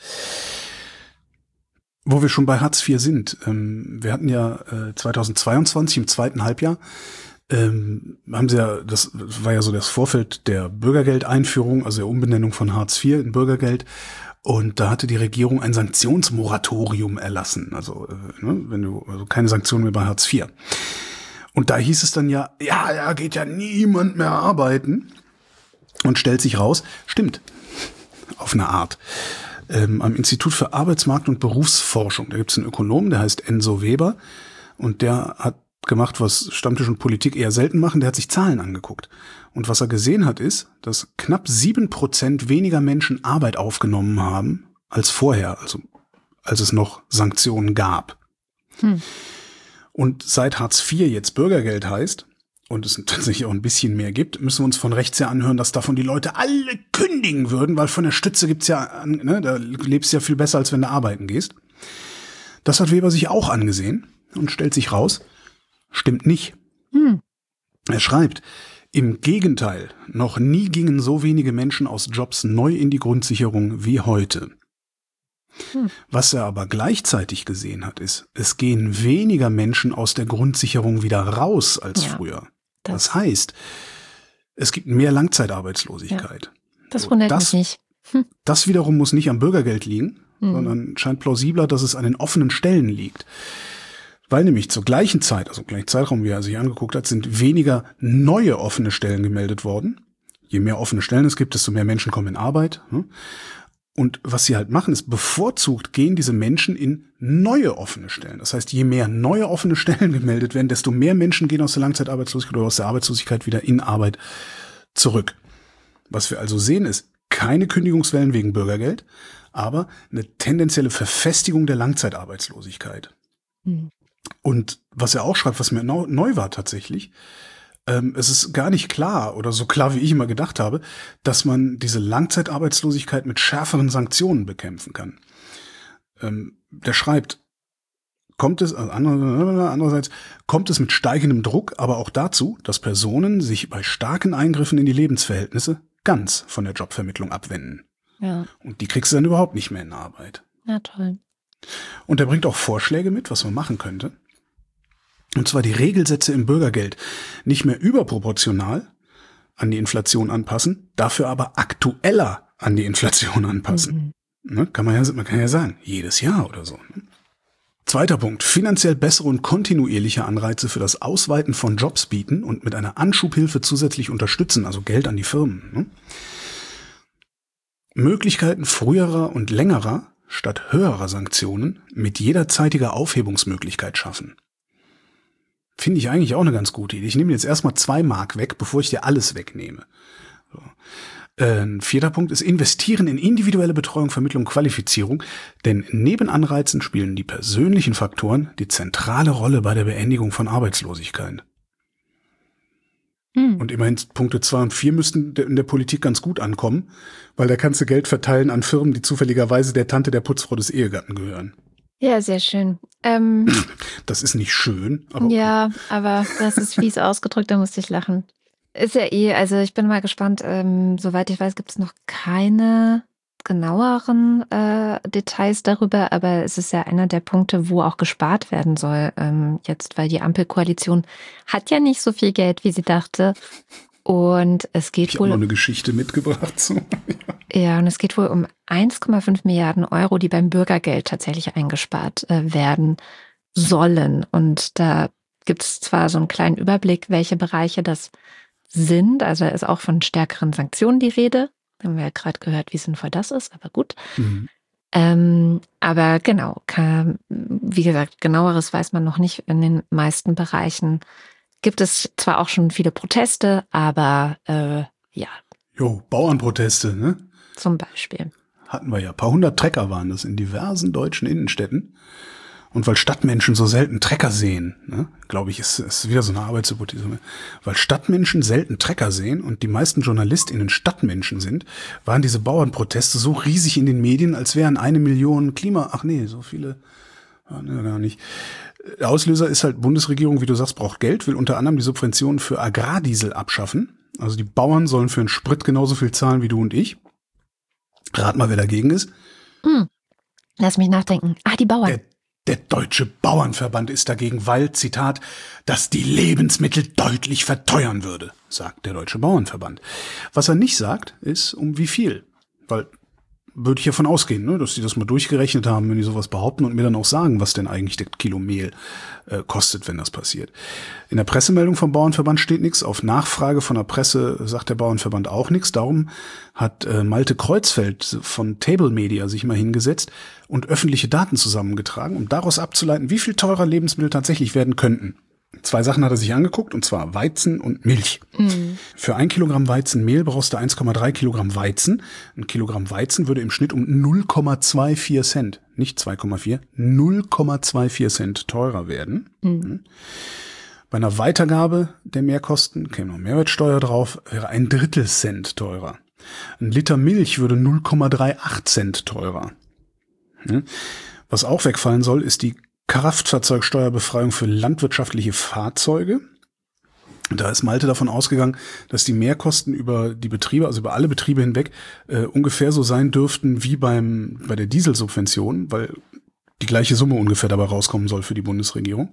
Wo wir schon bei Hartz vier sind, ähm, wir hatten ja äh, zweitausendzweiundzwanzig im zweiten Halbjahr, ähm, haben sie ja, das war ja so das Vorfeld der Bürgergeldeinführung, also der Umbenennung von Hartz vier in Bürgergeld. Und da hatte die Regierung ein Sanktionsmoratorium erlassen, also äh, ne, wenn du also keine Sanktionen mehr bei Hartz vier. Und da hieß es dann ja, ja, da geht ja niemand mehr arbeiten. Und stellt sich raus, stimmt, auf eine Art. Ähm, am Institut für Arbeitsmarkt- und Berufsforschung, da gibt es einen Ökonom, der heißt Enzo Weber und der hat gemacht, was Stammtisch und Politik eher selten machen, der hat sich Zahlen angeguckt. Und was er gesehen hat, ist, dass knapp sieben Prozent weniger Menschen Arbeit aufgenommen haben als vorher, also als es noch Sanktionen gab. Hm. Und seit Hartz vier jetzt Bürgergeld heißt, und es tatsächlich auch ein bisschen mehr gibt, müssen wir uns von rechts her anhören, dass davon die Leute alle kündigen würden, weil von der Stütze gibt's ja, ne, da lebst du ja viel besser, als wenn du arbeiten gehst. Das hat Weber sich auch angesehen und stellt sich raus, stimmt nicht. Hm. Er schreibt, im Gegenteil, noch nie gingen so wenige Menschen aus Jobs neu in die Grundsicherung wie heute. Hm. Was er aber gleichzeitig gesehen hat, ist, es gehen weniger Menschen aus der Grundsicherung wieder raus als ja. früher. Das, das heißt, es gibt mehr Langzeitarbeitslosigkeit. Ja, das wundert das, mich nicht. Hm. Das wiederum muss nicht am Bürgergeld liegen, hm. sondern scheint plausibler, dass es an den offenen Stellen liegt. Weil nämlich zur gleichen Zeit, also gleichen Zeitraum, wie er sich angeguckt hat, sind weniger neue offene Stellen gemeldet worden. Je mehr offene Stellen es gibt, desto mehr Menschen kommen in Arbeit. Und was sie halt machen, ist bevorzugt gehen diese Menschen in neue offene Stellen. Das heißt, je mehr neue offene Stellen gemeldet werden, desto mehr Menschen gehen aus der Langzeitarbeitslosigkeit oder aus der Arbeitslosigkeit wieder in Arbeit zurück. Was wir also sehen, ist keine Kündigungswellen wegen Bürgergeld, aber eine tendenzielle Verfestigung der Langzeitarbeitslosigkeit. Mhm. Und was er auch schreibt, was mir neu war tatsächlich, es ist gar nicht klar oder so klar, wie ich immer gedacht habe, dass man diese Langzeitarbeitslosigkeit mit schärferen Sanktionen bekämpfen kann. Ähm, der schreibt, kommt es, also andererseits kommt es mit steigendem Druck aber auch dazu, dass Personen sich bei starken Eingriffen in die Lebensverhältnisse ganz von der Jobvermittlung abwenden. Ja. Und die kriegst du dann überhaupt nicht mehr in Arbeit. Ja, toll. Und er bringt auch Vorschläge mit, was man machen könnte. Und zwar die Regelsätze im Bürgergeld nicht mehr überproportional an die Inflation anpassen, dafür aber aktueller an die Inflation anpassen. Mhm. Ne, kann man ja, man kann ja sagen, jedes Jahr oder so. Ne? Zweiter Punkt, finanziell bessere und kontinuierliche Anreize für das Ausweiten von Jobs bieten und mit einer Anschubhilfe zusätzlich unterstützen, also Geld an die Firmen. Ne? Möglichkeiten früherer und längerer statt höherer Sanktionen mit jederzeitiger Aufhebungsmöglichkeit schaffen. Finde ich eigentlich auch eine ganz gute Idee. Ich nehme jetzt erstmal zwei Mark weg, bevor ich dir alles wegnehme. So. Äh, ein vierter Punkt ist investieren in individuelle Betreuung, Vermittlung, Qualifizierung. Denn neben Anreizen spielen die persönlichen Faktoren die zentrale Rolle bei der Beendigung von Arbeitslosigkeit. Hm. Und immerhin Punkte zwei und vier müssten in der Politik ganz gut ankommen, weil da kannst du Geld verteilen an Firmen, die zufälligerweise der Tante der Putzfrau des Ehegatten gehören. Ja, sehr schön. Ähm, das ist nicht schön. Aber ja, okay. Aber das ist fies ausgedrückt, da musste ich lachen. Ist ja eh, also ich bin mal gespannt, ähm, soweit ich weiß, gibt es noch keine genaueren äh, Details darüber, aber es ist ja einer der Punkte, wo auch gespart werden soll ähm, jetzt, weil die Ampelkoalition hat ja nicht so viel Geld, wie sie dachte. Und es geht ich wohl. Ich habe noch eine Geschichte mitgebracht. So. Ja. ja, und es geht wohl um eins Komma fünf Milliarden Euro, die beim Bürgergeld tatsächlich eingespart äh, werden sollen. Und da gibt es zwar so einen kleinen Überblick, welche Bereiche das sind. Also ist auch von stärkeren Sanktionen die Rede. Haben wir ja gerade gehört, wie sinnvoll das ist, aber gut. Mhm. Ähm, aber genau, kann, wie gesagt, genaueres weiß man noch nicht. In den meisten Bereichen gibt es zwar auch schon viele Proteste, aber äh, ja. Jo, Bauernproteste, ne? Zum Beispiel. Hatten wir ja. Ein paar hundert Trecker waren das in diversen deutschen Innenstädten. Und weil Stadtmenschen so selten Trecker sehen, ne, glaube ich, ist, ist wieder so eine Arbeitshypothese, weil Stadtmenschen selten Trecker sehen und die meisten JournalistInnen Stadtmenschen sind, waren diese Bauernproteste so riesig in den Medien, als wären eine Million Klima, ach nee, so viele, ja, ne, gar nicht. Der Auslöser ist halt, Bundesregierung, wie du sagst, braucht Geld, will unter anderem die Subventionen für Agrardiesel abschaffen. Also die Bauern sollen für einen Sprit genauso viel zahlen wie du und ich. Rat mal, wer dagegen ist. Hm. Lass mich nachdenken. Ah, die Bauern. Der Der Deutsche Bauernverband ist dagegen, weil, Zitat, das die Lebensmittel deutlich verteuern würde, sagt der Deutsche Bauernverband. Was er nicht sagt, ist, um wie viel. Weil, würde ich ja von ausgehen, ne, dass die das mal durchgerechnet haben, wenn die sowas behaupten und mir dann auch sagen, was denn eigentlich der Kilo Mehl äh, kostet, wenn das passiert. In der Pressemeldung vom Bauernverband steht nichts. Auf Nachfrage von der Presse sagt der Bauernverband auch nichts. Darum hat äh, Malte Kreuzfeld von Table Media sich mal hingesetzt und öffentliche Daten zusammengetragen, um daraus abzuleiten, wie viel teurer Lebensmittel tatsächlich werden könnten. Zwei Sachen hat er sich angeguckt, und zwar Weizen und Milch. Mhm. Für ein Kilogramm Weizenmehl brauchst du eins Komma drei Kilogramm Weizen. Ein Kilogramm Weizen würde im Schnitt um null Komma vierundzwanzig Cent, nicht zwei Komma vier, null Komma vierundzwanzig Cent teurer werden. Mhm. Bei einer Weitergabe der Mehrkosten, käme noch Mehrwertsteuer drauf, wäre ein Drittel Cent teurer. Ein Liter Milch würde null Komma achtunddreißig Cent teurer. Was auch wegfallen soll, ist die Kraftfahrzeugsteuerbefreiung für landwirtschaftliche Fahrzeuge. Da ist Malte davon ausgegangen, dass die Mehrkosten über die Betriebe, also über alle Betriebe hinweg, äh, ungefähr so sein dürften wie beim bei der Dieselsubvention, weil die gleiche Summe ungefähr dabei rauskommen soll für die Bundesregierung.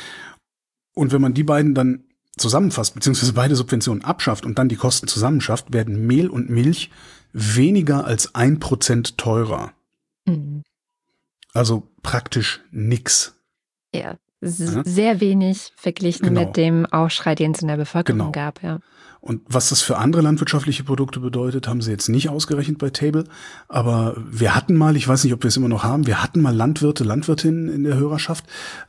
Und wenn man die beiden dann zusammenfasst, beziehungsweise beide Subventionen abschafft und dann die Kosten zusammenschafft, werden Mehl und Milch weniger als ein Prozent teurer. Mhm. Also praktisch nix. Ja, sehr wenig verglichen genau. mit dem Aufschrei, den es in der Bevölkerung genau. gab. Ja. Und was das für andere landwirtschaftliche Produkte bedeutet, haben sie jetzt nicht ausgerechnet bei Table. Aber wir hatten mal, ich weiß nicht, ob wir es immer noch haben, wir hatten mal Landwirte, Landwirtinnen in der Hörerschaft.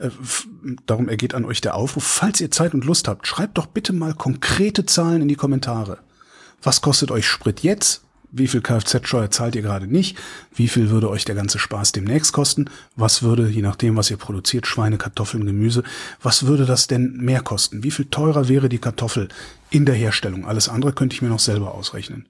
Darum ergeht an euch der Aufruf, falls ihr Zeit und Lust habt, schreibt doch bitte mal konkrete Zahlen in die Kommentare. Was kostet euch Sprit jetzt? Wie viel Kfz-Steuer zahlt ihr gerade nicht? Wie viel würde euch der ganze Spaß demnächst kosten? Was würde, je nachdem, was ihr produziert, Schweine, Kartoffeln, Gemüse, was würde das denn mehr kosten? Wie viel teurer wäre die Kartoffel in der Herstellung? Alles andere könnte ich mir noch selber ausrechnen.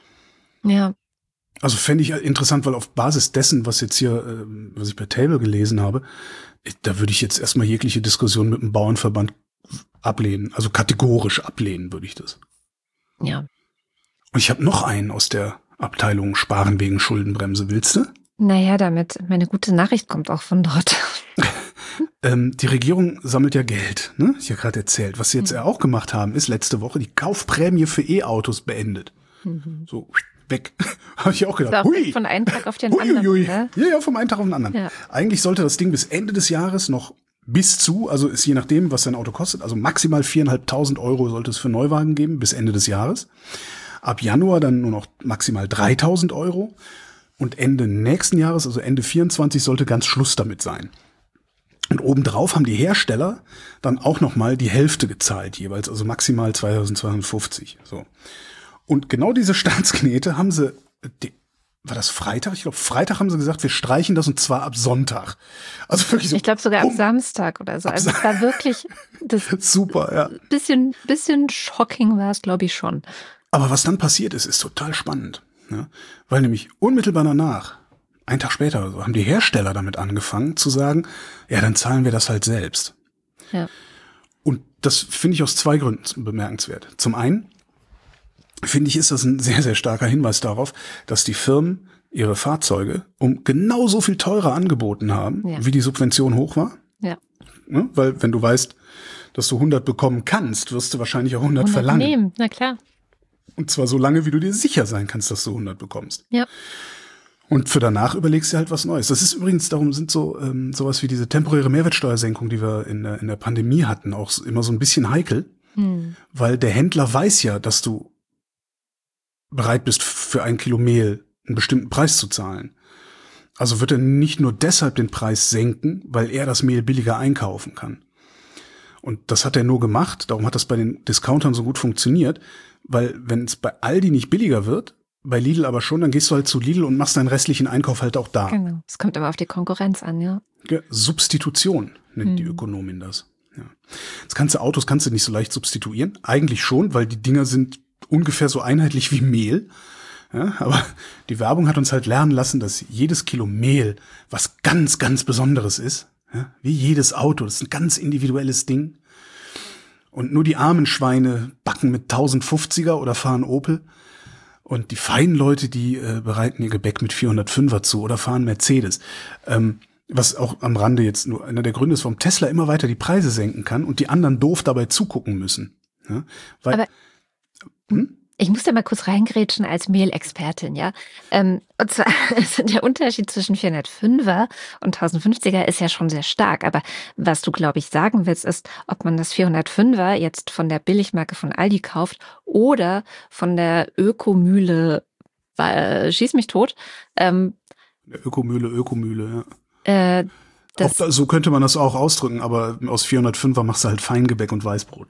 Ja. Also fände ich interessant, weil auf Basis dessen, was jetzt hier, was ich bei Table gelesen habe, da würde ich jetzt erstmal jegliche Diskussion mit dem Bauernverband ablehnen. Also kategorisch ablehnen würde ich das. Ja. Und ich habe noch einen aus der Abteilung Sparen wegen Schuldenbremse. Willst du? Naja, damit meine gute Nachricht kommt auch von dort. ähm, die Regierung sammelt ja Geld, ne? Ich habe gerade erzählt. Was sie jetzt mhm. ja auch gemacht haben, ist letzte Woche die Kaufprämie für E-Autos beendet. Mhm. So, weg. Habe ich auch gedacht. Das hui. Von einem Tag auf den hui, anderen. Hui. Ne? Ja, ja, vom einen Tag auf den anderen. Ja. Eigentlich sollte das Ding bis Ende des Jahres noch bis zu, also ist je nachdem, was dein Auto kostet, also maximal viertausendfünfhundert Euro sollte es für Neuwagen geben bis Ende des Jahres. Ab Januar dann nur noch maximal dreitausend Euro und Ende nächsten Jahres, also Ende vierundzwanzig, sollte ganz Schluss damit sein. Und obendrauf haben die Hersteller dann auch nochmal die Hälfte gezahlt jeweils, also maximal zweitausendzweihundertfünfzig. So. Und genau diese Staatsknete haben sie, die, war das Freitag? Ich glaube, Freitag haben sie gesagt, wir streichen das und zwar ab Sonntag. Also wirklich so. Ich glaube sogar ab um, Samstag oder so. Also es war wirklich das super, ja. Bisschen, bisschen shocking war es, glaube ich, schon. Aber was dann passiert ist, ist total spannend. Ja? Weil nämlich unmittelbar danach, einen Tag später oder so, haben die Hersteller damit angefangen zu sagen, ja, dann zahlen wir das halt selbst. Ja. Und das finde ich aus zwei Gründen bemerkenswert. Zum einen finde ich, ist das ein sehr, sehr starker Hinweis darauf, dass die Firmen ihre Fahrzeuge um genauso viel teurer angeboten haben, ja. wie die Subvention hoch war. Ja. Ja, weil wenn du weißt, dass du hundert bekommen kannst, wirst du wahrscheinlich auch hundert verlangen. Nehmen, na klar. Und zwar so lange, wie du dir sicher sein kannst, dass du hundert bekommst. Ja. Und für danach überlegst du halt was Neues. Das ist übrigens, darum sind so ähm, sowas wie diese temporäre Mehrwertsteuersenkung, die wir in der, in der Pandemie hatten, auch immer so ein bisschen heikel, hm. weil der Händler weiß ja, dass du bereit bist, für ein Kilo Mehl einen bestimmten Preis zu zahlen. Also wird er nicht nur deshalb den Preis senken, weil er das Mehl billiger einkaufen kann. Und das hat er nur gemacht, darum hat das bei den Discountern so gut funktioniert, weil wenn es bei Aldi nicht billiger wird, bei Lidl aber schon, dann gehst du halt zu Lidl und machst deinen restlichen Einkauf halt auch da. Genau, es kommt immer auf die Konkurrenz an, ja. Substitution nennt hm. die Ökonomin das. Ja. Das kannst du Autos kannst du nicht so leicht substituieren. Eigentlich schon, weil die Dinger sind ungefähr so einheitlich wie Mehl. Ja, aber die Werbung hat uns halt lernen lassen, dass jedes Kilo Mehl was ganz, ganz Besonderes ist. Ja, wie jedes Auto. Das ist ein ganz individuelles Ding. Und nur die armen Schweine backen mit tausendfünfziger oder fahren Opel. Und die feinen Leute, die äh, bereiten ihr Gebäck mit vierhundertfünfer zu oder fahren Mercedes. Ähm, was auch am Rande jetzt nur einer der Gründe ist, warum Tesla immer weiter die Preise senken kann und die anderen doof dabei zugucken müssen. Ja, weil, aber hm? Ich muss da mal kurz reingrätschen als Mehlexpertin, ja. Ähm, und zwar der Unterschied zwischen vierhundertfünfer und tausendfünfziger ist ja schon sehr stark. Aber was du, glaube ich, sagen willst, ist, ob man das vierhundertfünfer jetzt von der Billigmarke von Aldi kauft oder von der Ökomühle, äh, schieß mich tot. Ähm, Ökomühle, Ökomühle, ja. Äh, das auch, so könnte man das auch ausdrücken, aber aus vierhundertfünfer machst du halt Feingebäck und Weißbrot.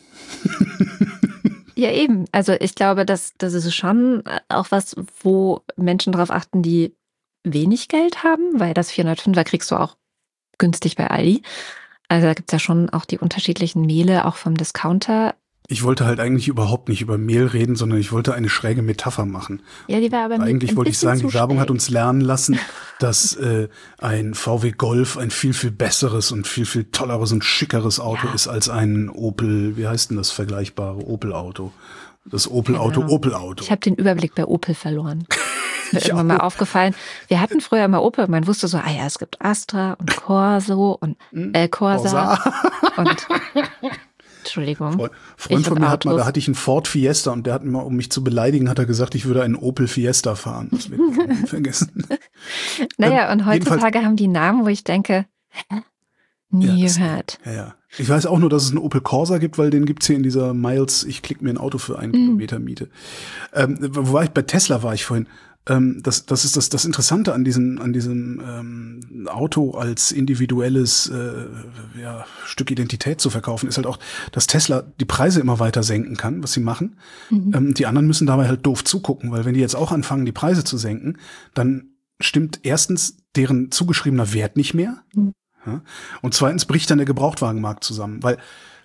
Ja, eben. Also ich glaube, das, das ist schon auch was, wo Menschen drauf achten, die wenig Geld haben, weil das vierhundertfünfer kriegst du auch günstig bei Aldi. Also da gibt's ja schon auch die unterschiedlichen Mehle, auch vom Discounter. Ich wollte halt eigentlich überhaupt nicht über Mehl reden, sondern ich wollte eine schräge Metapher machen. Ja, die war aber eigentlich wollte ich sagen, die Werbung hat uns lernen lassen, dass äh, ein V W Golf ein viel, viel besseres und viel, viel tolleres und schickeres Auto ja. ist als ein Opel, wie heißt denn das vergleichbare Opel-Auto? Das Opel-Auto, ja. Opel-Auto. Ich habe den Überblick bei Opel verloren. Ist mir irgendwann mal aufgefallen. Wir hatten früher immer Opel, man wusste so, ah ja, es gibt Astra und Corso und äh, Corsa, Corsa. und Entschuldigung. Freund, Freund von mir hat mal, da hatte ich einen Ford Fiesta und der hat mir, um mich zu beleidigen, hat er gesagt, ich würde einen Opel Fiesta fahren. Das werde ich nie vergessen. Naja, und heutzutage haben die Namen, wo ich denke, hä? Nie ja, gehört. Ja, ja. Ich weiß auch nur, dass es einen Opel Corsa gibt, weil den gibt's hier in dieser Miles, ich klicke mir ein Auto für einen mm. Kilometer Miete. Ähm, wo war ich? Bei Tesla war ich vorhin. Ähm, das, das ist das, das Interessante an diesem, an diesem ähm, Auto als individuelles äh, ja, Stück Identität zu verkaufen, ist halt auch, dass Tesla die Preise immer weiter senken kann, was sie machen. Mhm. Ähm, die anderen müssen dabei halt doof zugucken, weil wenn die jetzt auch anfangen, die Preise zu senken, dann stimmt erstens deren zugeschriebener Wert nicht mehr. Mhm. Ja, und zweitens bricht dann der Gebrauchtwagenmarkt zusammen, weil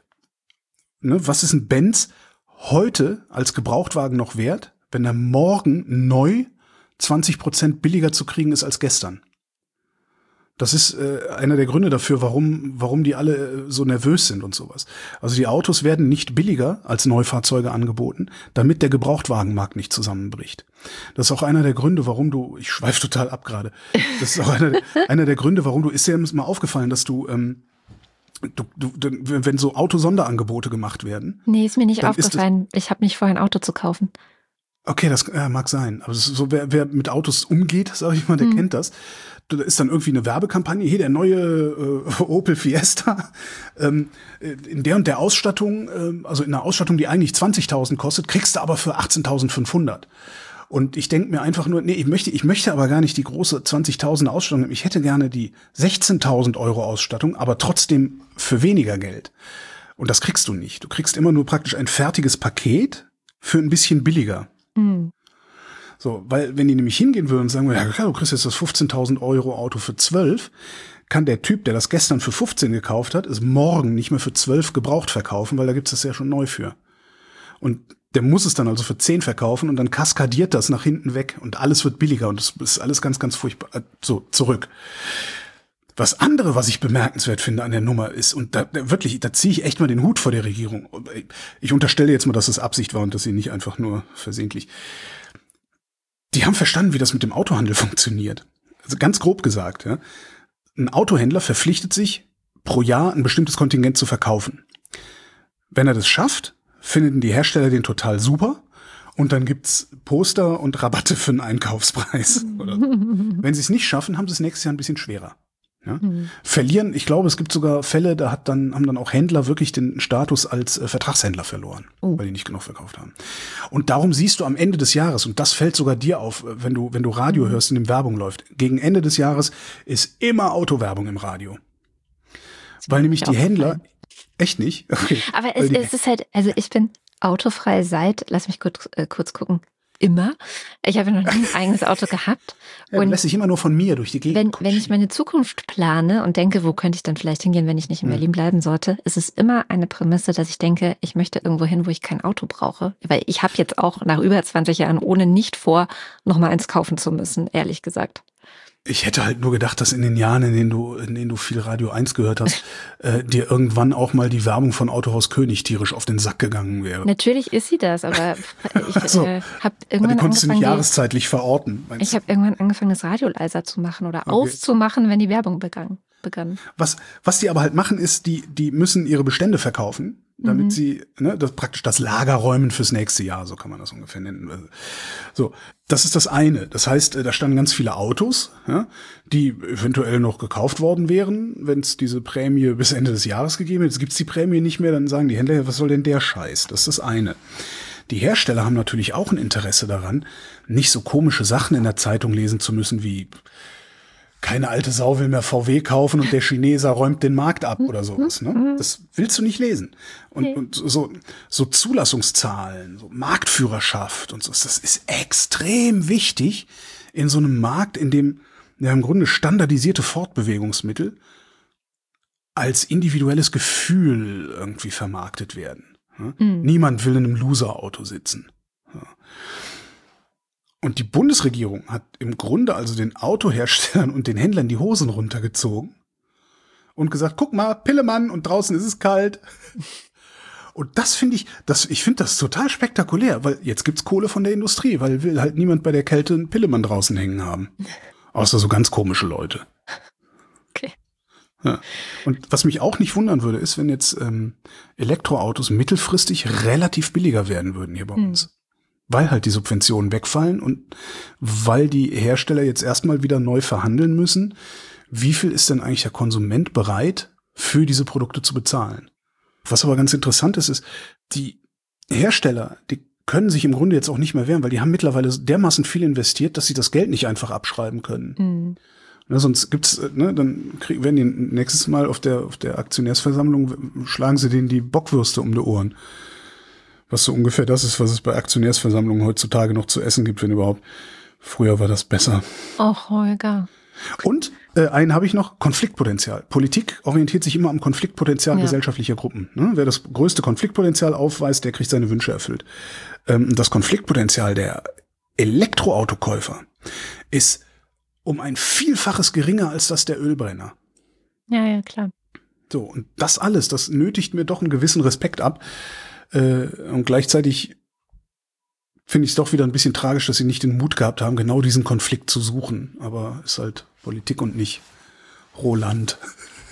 ne, was ist ein Benz heute als Gebrauchtwagen noch wert, wenn er morgen neu zwanzig Prozent billiger zu kriegen ist als gestern? Das ist äh, einer der Gründe dafür, warum warum die alle äh, so nervös sind und sowas. Also die Autos werden nicht billiger als Neufahrzeuge angeboten, damit der Gebrauchtwagenmarkt nicht zusammenbricht. Das ist auch einer der Gründe, warum du, ich schweife total ab gerade, das ist auch einer, einer der Gründe, warum du, ist dir mal aufgefallen, dass du, ähm, du, du wenn so Autosonderangebote gemacht werden. Nee, ist mir nicht aufgefallen. Ich habe nicht vor, ein Auto zu kaufen. Okay, das äh, mag sein. Aber das ist so, wer, wer mit Autos umgeht, sag ich mal, der hm. kennt das. Da ist dann irgendwie eine Werbekampagne, hier der neue äh, Opel Fiesta, ähm, in der und der Ausstattung, äh, also in einer Ausstattung, die eigentlich zwanzigtausend kostet, kriegst du aber für achtzehntausendfünfhundert. Und ich denke mir einfach nur, nee, ich möchte, ich möchte aber gar nicht die große zwanzigtausend Ausstattung, ich hätte gerne die sechzehntausend Euro Ausstattung, aber trotzdem für weniger Geld. Und das kriegst du nicht. Du kriegst immer nur praktisch ein fertiges Paket für ein bisschen billiger. Mhm. So, weil wenn die nämlich hingehen würden und sagen, ja klar, du kriegst jetzt das fünfzehntausend Euro Auto für zwölf, kann der Typ, der das gestern für fünfzehn gekauft hat, es morgen nicht mehr für zwölf gebraucht verkaufen, weil da gibt's das ja schon neu für. Und der muss es dann also für zehn verkaufen und dann kaskadiert das nach hinten weg und alles wird billiger und das ist alles ganz, ganz furchtbar. So, zurück. Was andere, was ich bemerkenswert finde an der Nummer ist, und da, da wirklich, da ziehe ich echt mal den Hut vor der Regierung. Ich unterstelle jetzt mal, dass das Absicht war und dass sie nicht einfach nur versehentlich. Die haben verstanden, wie das mit dem Autohandel funktioniert. Also ganz grob gesagt, ja. Ein Autohändler verpflichtet sich, pro Jahr ein bestimmtes Kontingent zu verkaufen. Wenn er das schafft, finden die Hersteller den total super Und dann gibt's Poster und Rabatte für den Einkaufspreis. Oder so. Wenn sie es nicht schaffen, haben sie es nächstes Jahr ein bisschen schwerer. Ja? Mhm. Verlieren, ich glaube, es gibt sogar Fälle, da hat dann, haben dann auch Händler wirklich den Status als äh, Vertragshändler verloren, oh. weil die nicht genug verkauft haben. Und darum siehst du am Ende des Jahres, und das fällt sogar dir auf, wenn du, wenn du Radio mhm. hörst, in dem Werbung läuft, gegen Ende des Jahres ist immer Autowerbung im Radio. Das weil nämlich die Händler, echt nicht? Okay. Aber es, es ist halt, also ich bin autofrei seit, lass mich kurz, äh, kurz gucken, immer. Ich habe noch nie ein eigenes Auto gehabt. Ja, und lässt sich immer nur von mir durch die Gegend. Wenn, wenn ich meine Zukunft plane und denke, wo könnte ich dann vielleicht hingehen, wenn ich nicht in hm. Berlin bleiben sollte, ist es immer eine Prämisse, dass ich denke, ich möchte irgendwo hin, wo ich kein Auto brauche. Weil ich habe jetzt auch nach über zwanzig Jahren ohne nicht vor, nochmal eins kaufen zu müssen, ehrlich gesagt. Ich hätte halt nur gedacht, dass in den Jahren, in denen du, in denen du viel Radio eins gehört hast, äh, dir irgendwann auch mal die Werbung von Autohaus König tierisch auf den Sack gegangen wäre. Natürlich ist sie das, aber ich also, äh, habe irgendwann die konntest du nicht die, jahreszeitlich verorten. Ich habe irgendwann angefangen, das Radio leiser zu machen oder okay. auszumachen, wenn die Werbung begann. begann. Was, was die aber halt machen, ist, die, die müssen ihre Bestände verkaufen, damit mhm. sie, ne, das praktisch das Lager räumen fürs nächste Jahr, so kann man das ungefähr nennen. So, das ist das eine. Das heißt, da standen ganz viele Autos, ja, die eventuell noch gekauft worden wären, wenn es diese Prämie bis Ende des Jahres gegeben hätte. Jetzt gibt's die Prämie nicht mehr, dann sagen die Händler, was soll denn der Scheiß? Das ist das eine. Die Hersteller haben natürlich auch ein Interesse daran, nicht so komische Sachen in der Zeitung lesen zu müssen wie keine alte Sau will mehr V W kaufen und der Chineser räumt den Markt ab oder sowas. Ne? Das willst du nicht lesen. Und, okay. und so, so Zulassungszahlen, so Marktführerschaft und so, das ist extrem wichtig in so einem Markt, in dem ja im Grunde standardisierte Fortbewegungsmittel als individuelles Gefühl irgendwie vermarktet werden. Ne? Mhm. Niemand will in einem Loser-Auto sitzen. Ja. Und die Bundesregierung hat im Grunde also den Autoherstellern und den Händlern die Hosen runtergezogen und gesagt, guck mal, Pillemann, und draußen ist es kalt. Und das finde ich, das, ich finde das total spektakulär, weil jetzt gibt's Kohle von der Industrie, weil will halt niemand bei der Kälte einen Pillemann draußen hängen haben. Außer so ganz komische Leute. Okay. Ja. Und was mich auch nicht wundern würde, ist, wenn jetzt ähm, Elektroautos mittelfristig relativ billiger werden würden hier bei hm. uns. Weil halt die Subventionen wegfallen und weil die Hersteller jetzt erstmal wieder neu verhandeln müssen, wie viel ist denn eigentlich der Konsument bereit, für diese Produkte zu bezahlen? Was aber ganz interessant ist, ist, die Hersteller, die können sich im Grunde jetzt auch nicht mehr wehren, weil die haben mittlerweile dermaßen viel investiert, dass sie das Geld nicht einfach abschreiben können. Mhm. Ne, sonst gibt's, ne, dann kriegen, werden die nächstes Mal auf der, auf der Aktionärsversammlung, schlagen sie denen die Bockwürste um die Ohren. Was so ungefähr das ist, was es bei Aktionärsversammlungen heutzutage noch zu essen gibt, wenn überhaupt. Früher war das besser. Och, Holger. Und äh, einen habe ich noch, Konfliktpotenzial. Politik orientiert sich immer am Konfliktpotenzial ja. gesellschaftlicher Gruppen. Ne? Wer das größte Konfliktpotenzial aufweist, der kriegt seine Wünsche erfüllt. Ähm, das Konfliktpotenzial der Elektroautokäufer ist um ein Vielfaches geringer als das der Ölbrenner. Ja, ja, klar. So, und das alles, das nötigt mir doch einen gewissen Respekt ab. Äh, und gleichzeitig finde ich es doch wieder ein bisschen tragisch, dass sie nicht den Mut gehabt haben, genau diesen Konflikt zu suchen. Aber ist halt Politik und nicht Roland.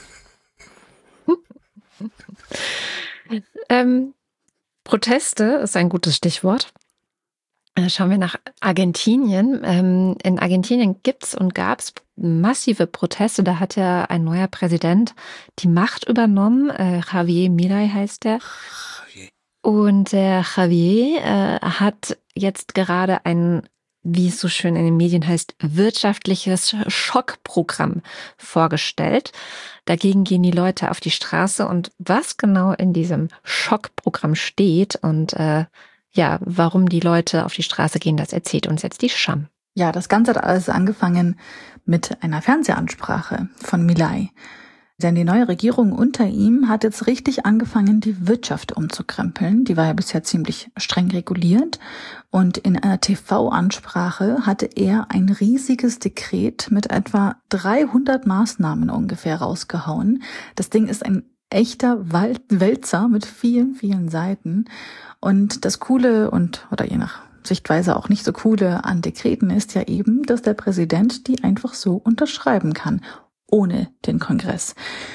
ähm, Proteste ist ein gutes Stichwort. Schauen wir nach Argentinien. Ähm, in Argentinien gibt's und gab's massive Proteste. Da hat ja ein neuer Präsident die Macht übernommen. Äh, Javier Milei heißt der. Und der Javier äh, hat jetzt gerade ein, wie es so schön in den Medien heißt, wirtschaftliches Schockprogramm vorgestellt. Dagegen gehen die Leute auf die Straße. Und was genau in diesem Schockprogramm steht und äh, ja, warum die Leute auf die Straße gehen, das erzählt uns jetzt die Scham. Ja, das Ganze hat alles angefangen mit einer Fernsehansprache von Milei. Denn die neue Regierung unter ihm hat jetzt richtig angefangen, die Wirtschaft umzukrempeln. Die war ja bisher ziemlich streng reguliert. Und in einer T V-Ansprache hatte er ein riesiges Dekret mit etwa dreihundert Maßnahmen ungefähr rausgehauen. Das Ding ist ein echter Wälzer mit vielen, vielen Seiten. Und das Coole und, oder je nach Sichtweise auch nicht so Coole an Dekreten ist ja eben, dass der Präsident die einfach so unterschreiben kann. ohne den Kongress.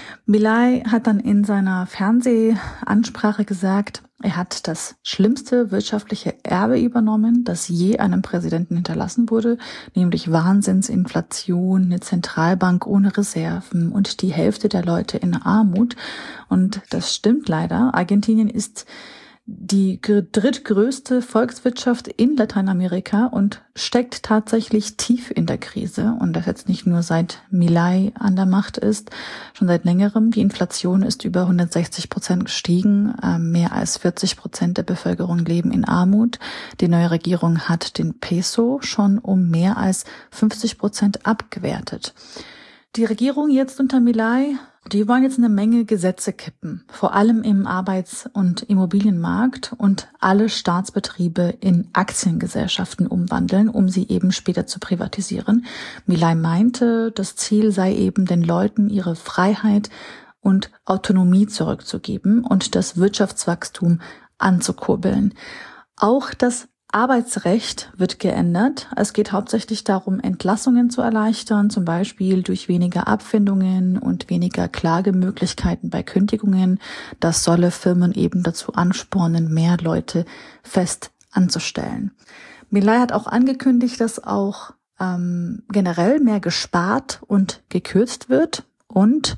Milei hat dann in seiner Fernsehansprache gesagt, er hat das schlimmste wirtschaftliche Erbe übernommen, das je einem Präsidenten hinterlassen wurde, nämlich Wahnsinnsinflation, eine Zentralbank ohne Reserven und die Hälfte der Leute in Armut. Und das stimmt leider. Argentinien ist die drittgrößte Volkswirtschaft in Lateinamerika und steckt tatsächlich tief in der Krise. Und das jetzt nicht nur seit Milei an der Macht ist, schon seit längerem. Die Inflation ist über hundertsechzig Prozent gestiegen. Mehr als vierzig Prozent der Bevölkerung leben in Armut. Die neue Regierung hat den Peso schon um mehr als fünfzig Prozent abgewertet. Die Regierung jetzt unter Milei, die wollen jetzt eine Menge Gesetze kippen, vor allem im Arbeits- und Immobilienmarkt und alle Staatsbetriebe in Aktiengesellschaften umwandeln, um sie eben später zu privatisieren. Milei meinte, das Ziel sei eben, den Leuten ihre Freiheit und Autonomie zurückzugeben und das Wirtschaftswachstum anzukurbeln. Auch das Arbeitsrecht wird geändert. Es geht hauptsächlich darum, Entlassungen zu erleichtern, zum Beispiel durch weniger Abfindungen und weniger Klagemöglichkeiten bei Kündigungen. Das solle Firmen eben dazu anspornen, mehr Leute fest anzustellen. Milei hat auch angekündigt, dass auch ähm, generell mehr gespart und gekürzt wird und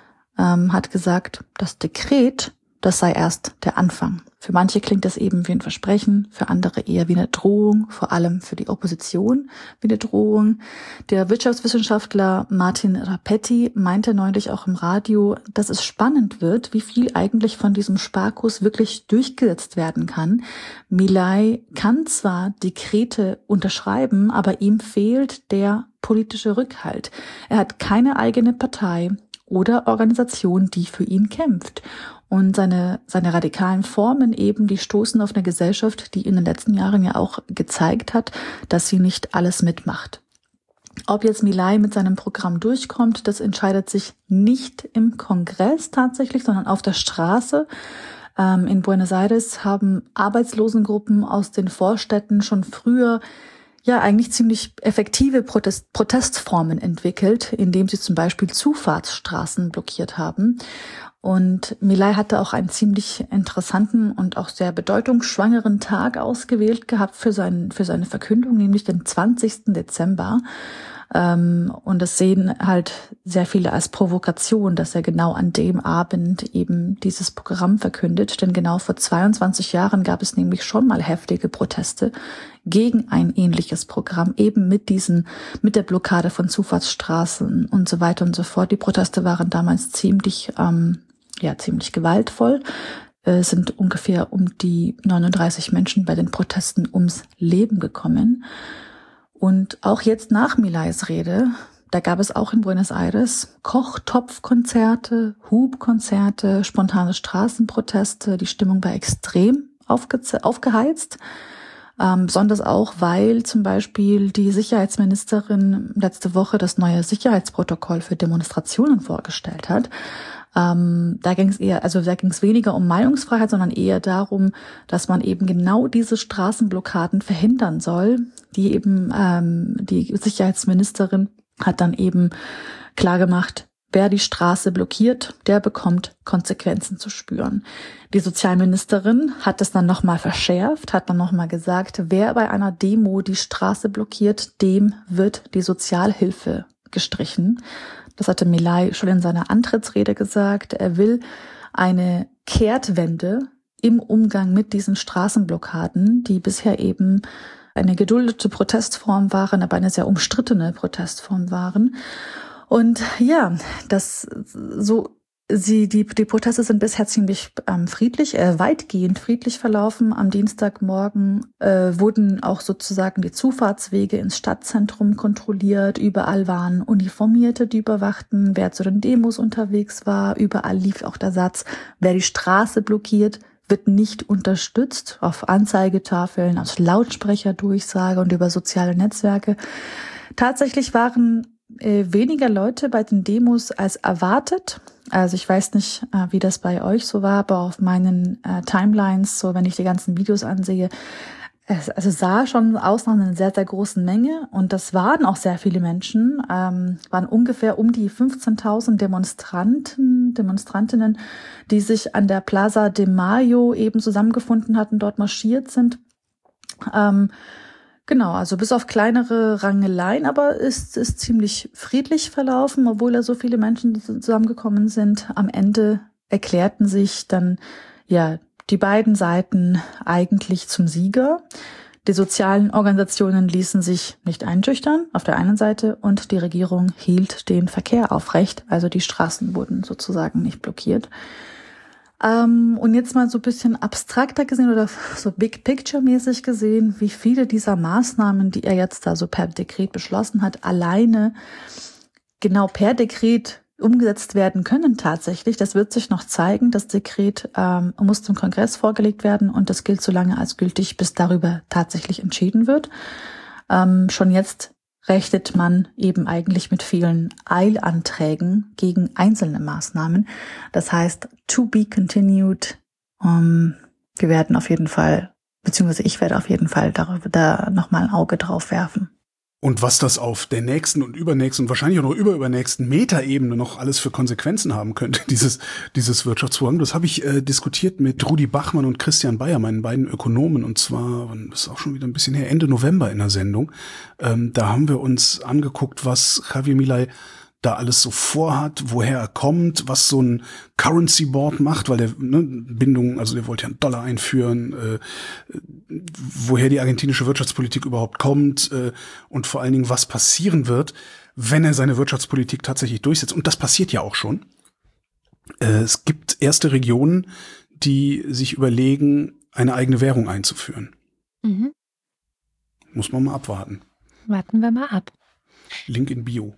ähm, hat gesagt, das Dekret, das sei erst der Anfang. Für manche klingt das eben wie ein Versprechen, für andere eher wie eine Drohung, vor allem für die Opposition wie eine Drohung. Der Wirtschaftswissenschaftler Martin Rapetti meinte neulich auch im Radio, dass es spannend wird, wie viel eigentlich von diesem Sparkurs wirklich durchgesetzt werden kann. Milei kann zwar Dekrete unterschreiben, aber ihm fehlt der politische Rückhalt. Er hat keine eigene Partei oder Organisation, die für ihn kämpft. Und seine, seine radikalen Formen eben, die stoßen auf eine Gesellschaft, die in den letzten Jahren ja auch gezeigt hat, dass sie nicht alles mitmacht. Ob jetzt Milei mit seinem Programm durchkommt, das entscheidet sich nicht im Kongress tatsächlich, sondern auf der Straße. Ähm, in Buenos Aires haben Arbeitslosengruppen aus den Vorstädten schon früher ja eigentlich ziemlich effektive Protest, Protestformen entwickelt, indem sie zum Beispiel Zufahrtsstraßen blockiert haben. Und Milei hatte auch einen ziemlich interessanten und auch sehr bedeutungsschwangeren Tag ausgewählt gehabt für, sein, für seine Verkündung, nämlich den zwanzigsten Dezember. Und das sehen halt sehr viele als Provokation, dass er genau an dem Abend eben dieses Programm verkündet. Denn genau vor zweiundzwanzig Jahren gab es nämlich schon mal heftige Proteste gegen ein ähnliches Programm, eben mit diesen, mit der Blockade von Zufahrtsstraßen und so weiter und so fort. Die Proteste waren damals ziemlich, ähm, ja, ziemlich gewaltvoll. Es sind ungefähr um die neununddreißig Menschen bei den Protesten ums Leben gekommen. Und auch jetzt nach Mileis Rede, da gab es auch in Buenos Aires Kochtopfkonzerte, Hubkonzerte, spontane Straßenproteste. Die Stimmung war extrem aufge- aufgeheizt. Ähm, besonders auch, weil zum Beispiel die Sicherheitsministerin letzte Woche das neue Sicherheitsprotokoll für Demonstrationen vorgestellt hat. Ähm, da ging es eher, also da ging es weniger um Meinungsfreiheit, sondern eher darum, dass man eben genau diese Straßenblockaden verhindern soll. Die eben, ähm, die Sicherheitsministerin hat dann eben klargemacht, wer die Straße blockiert, der bekommt Konsequenzen zu spüren. Die Sozialministerin hat es dann nochmal verschärft, hat dann nochmal gesagt, wer bei einer Demo die Straße blockiert, dem wird die Sozialhilfe gestrichen. Das hatte Milei schon in seiner Antrittsrede gesagt. Er will eine Kehrtwende im Umgang mit diesen Straßenblockaden, die bisher eben eine geduldete Protestform waren, aber eine sehr umstrittene Protestform waren. Und ja, das so sie die die Proteste sind bisher ziemlich ähm, friedlich, äh, weitgehend friedlich verlaufen. Am Dienstagmorgen äh, wurden auch sozusagen die Zufahrtswege ins Stadtzentrum kontrolliert. Überall waren Uniformierte, die überwachten, wer zu den Demos unterwegs war. Überall lief auch der Satz, wer die Straße blockiert, wird nicht unterstützt, auf Anzeigetafeln, aus Lautsprecherdurchsage und über soziale Netzwerke. Tatsächlich waren äh, weniger Leute bei den Demos als erwartet. Also ich weiß nicht, äh, wie das bei euch so war, aber auf meinen äh, Timelines, so wenn ich die ganzen Videos ansehe, Es also sah schon aus nach einer sehr, sehr großen Menge und das waren auch sehr viele Menschen, ähm, waren ungefähr um die fünfzehntausend Demonstranten, Demonstrantinnen, die sich an der Plaza de Mayo eben zusammengefunden hatten, dort marschiert sind. Ähm, genau, also bis auf kleinere Rangeleien, aber ist ist ziemlich friedlich verlaufen, obwohl da so viele Menschen zusammengekommen sind. Am Ende erklärten sich dann ja die beiden Seiten eigentlich zum Sieger. Die sozialen Organisationen ließen sich nicht einschüchtern auf der einen Seite und die Regierung hielt den Verkehr aufrecht, also die Straßen wurden sozusagen nicht blockiert. Ähm, und jetzt mal so ein bisschen abstrakter gesehen oder so Big Picture mäßig gesehen, wie viele dieser Maßnahmen, die er jetzt da so per Dekret beschlossen hat, alleine genau per Dekret umgesetzt werden können tatsächlich. Das wird sich noch zeigen. Das Dekret ähm, muss dem Kongress vorgelegt werden und das gilt so lange als gültig, bis darüber tatsächlich entschieden wird. Ähm, schon jetzt rechnet man eben eigentlich mit vielen Eilanträgen gegen einzelne Maßnahmen. Das heißt, to be continued. Um, wir werden auf jeden Fall, beziehungsweise ich werde auf jeden Fall darüber, da nochmal ein Auge drauf werfen. Und was das auf der nächsten und übernächsten und wahrscheinlich auch noch überübernächsten Metaebene noch alles für Konsequenzen haben könnte, dieses dieses Wirtschaftsprogramm, das habe ich äh, diskutiert mit Rudi Bachmann und Christian Bayer, meinen beiden Ökonomen, und zwar, das ist auch schon wieder ein bisschen her, Ende November in der Sendung. Ähm, da haben wir uns angeguckt, was Javier Milei da alles so vorhat, woher er kommt, was so ein Currency Board macht, weil der ne, Bindung, also der wollte ja einen Dollar einführen, äh, woher die argentinische Wirtschaftspolitik überhaupt kommt äh, und vor allen Dingen, was passieren wird, wenn er seine Wirtschaftspolitik tatsächlich durchsetzt. Und das passiert ja auch schon. Äh, es gibt erste Regionen, die sich überlegen, eine eigene Währung einzuführen. Mhm. Muss man mal abwarten. Warten wir mal ab. Link in Bio.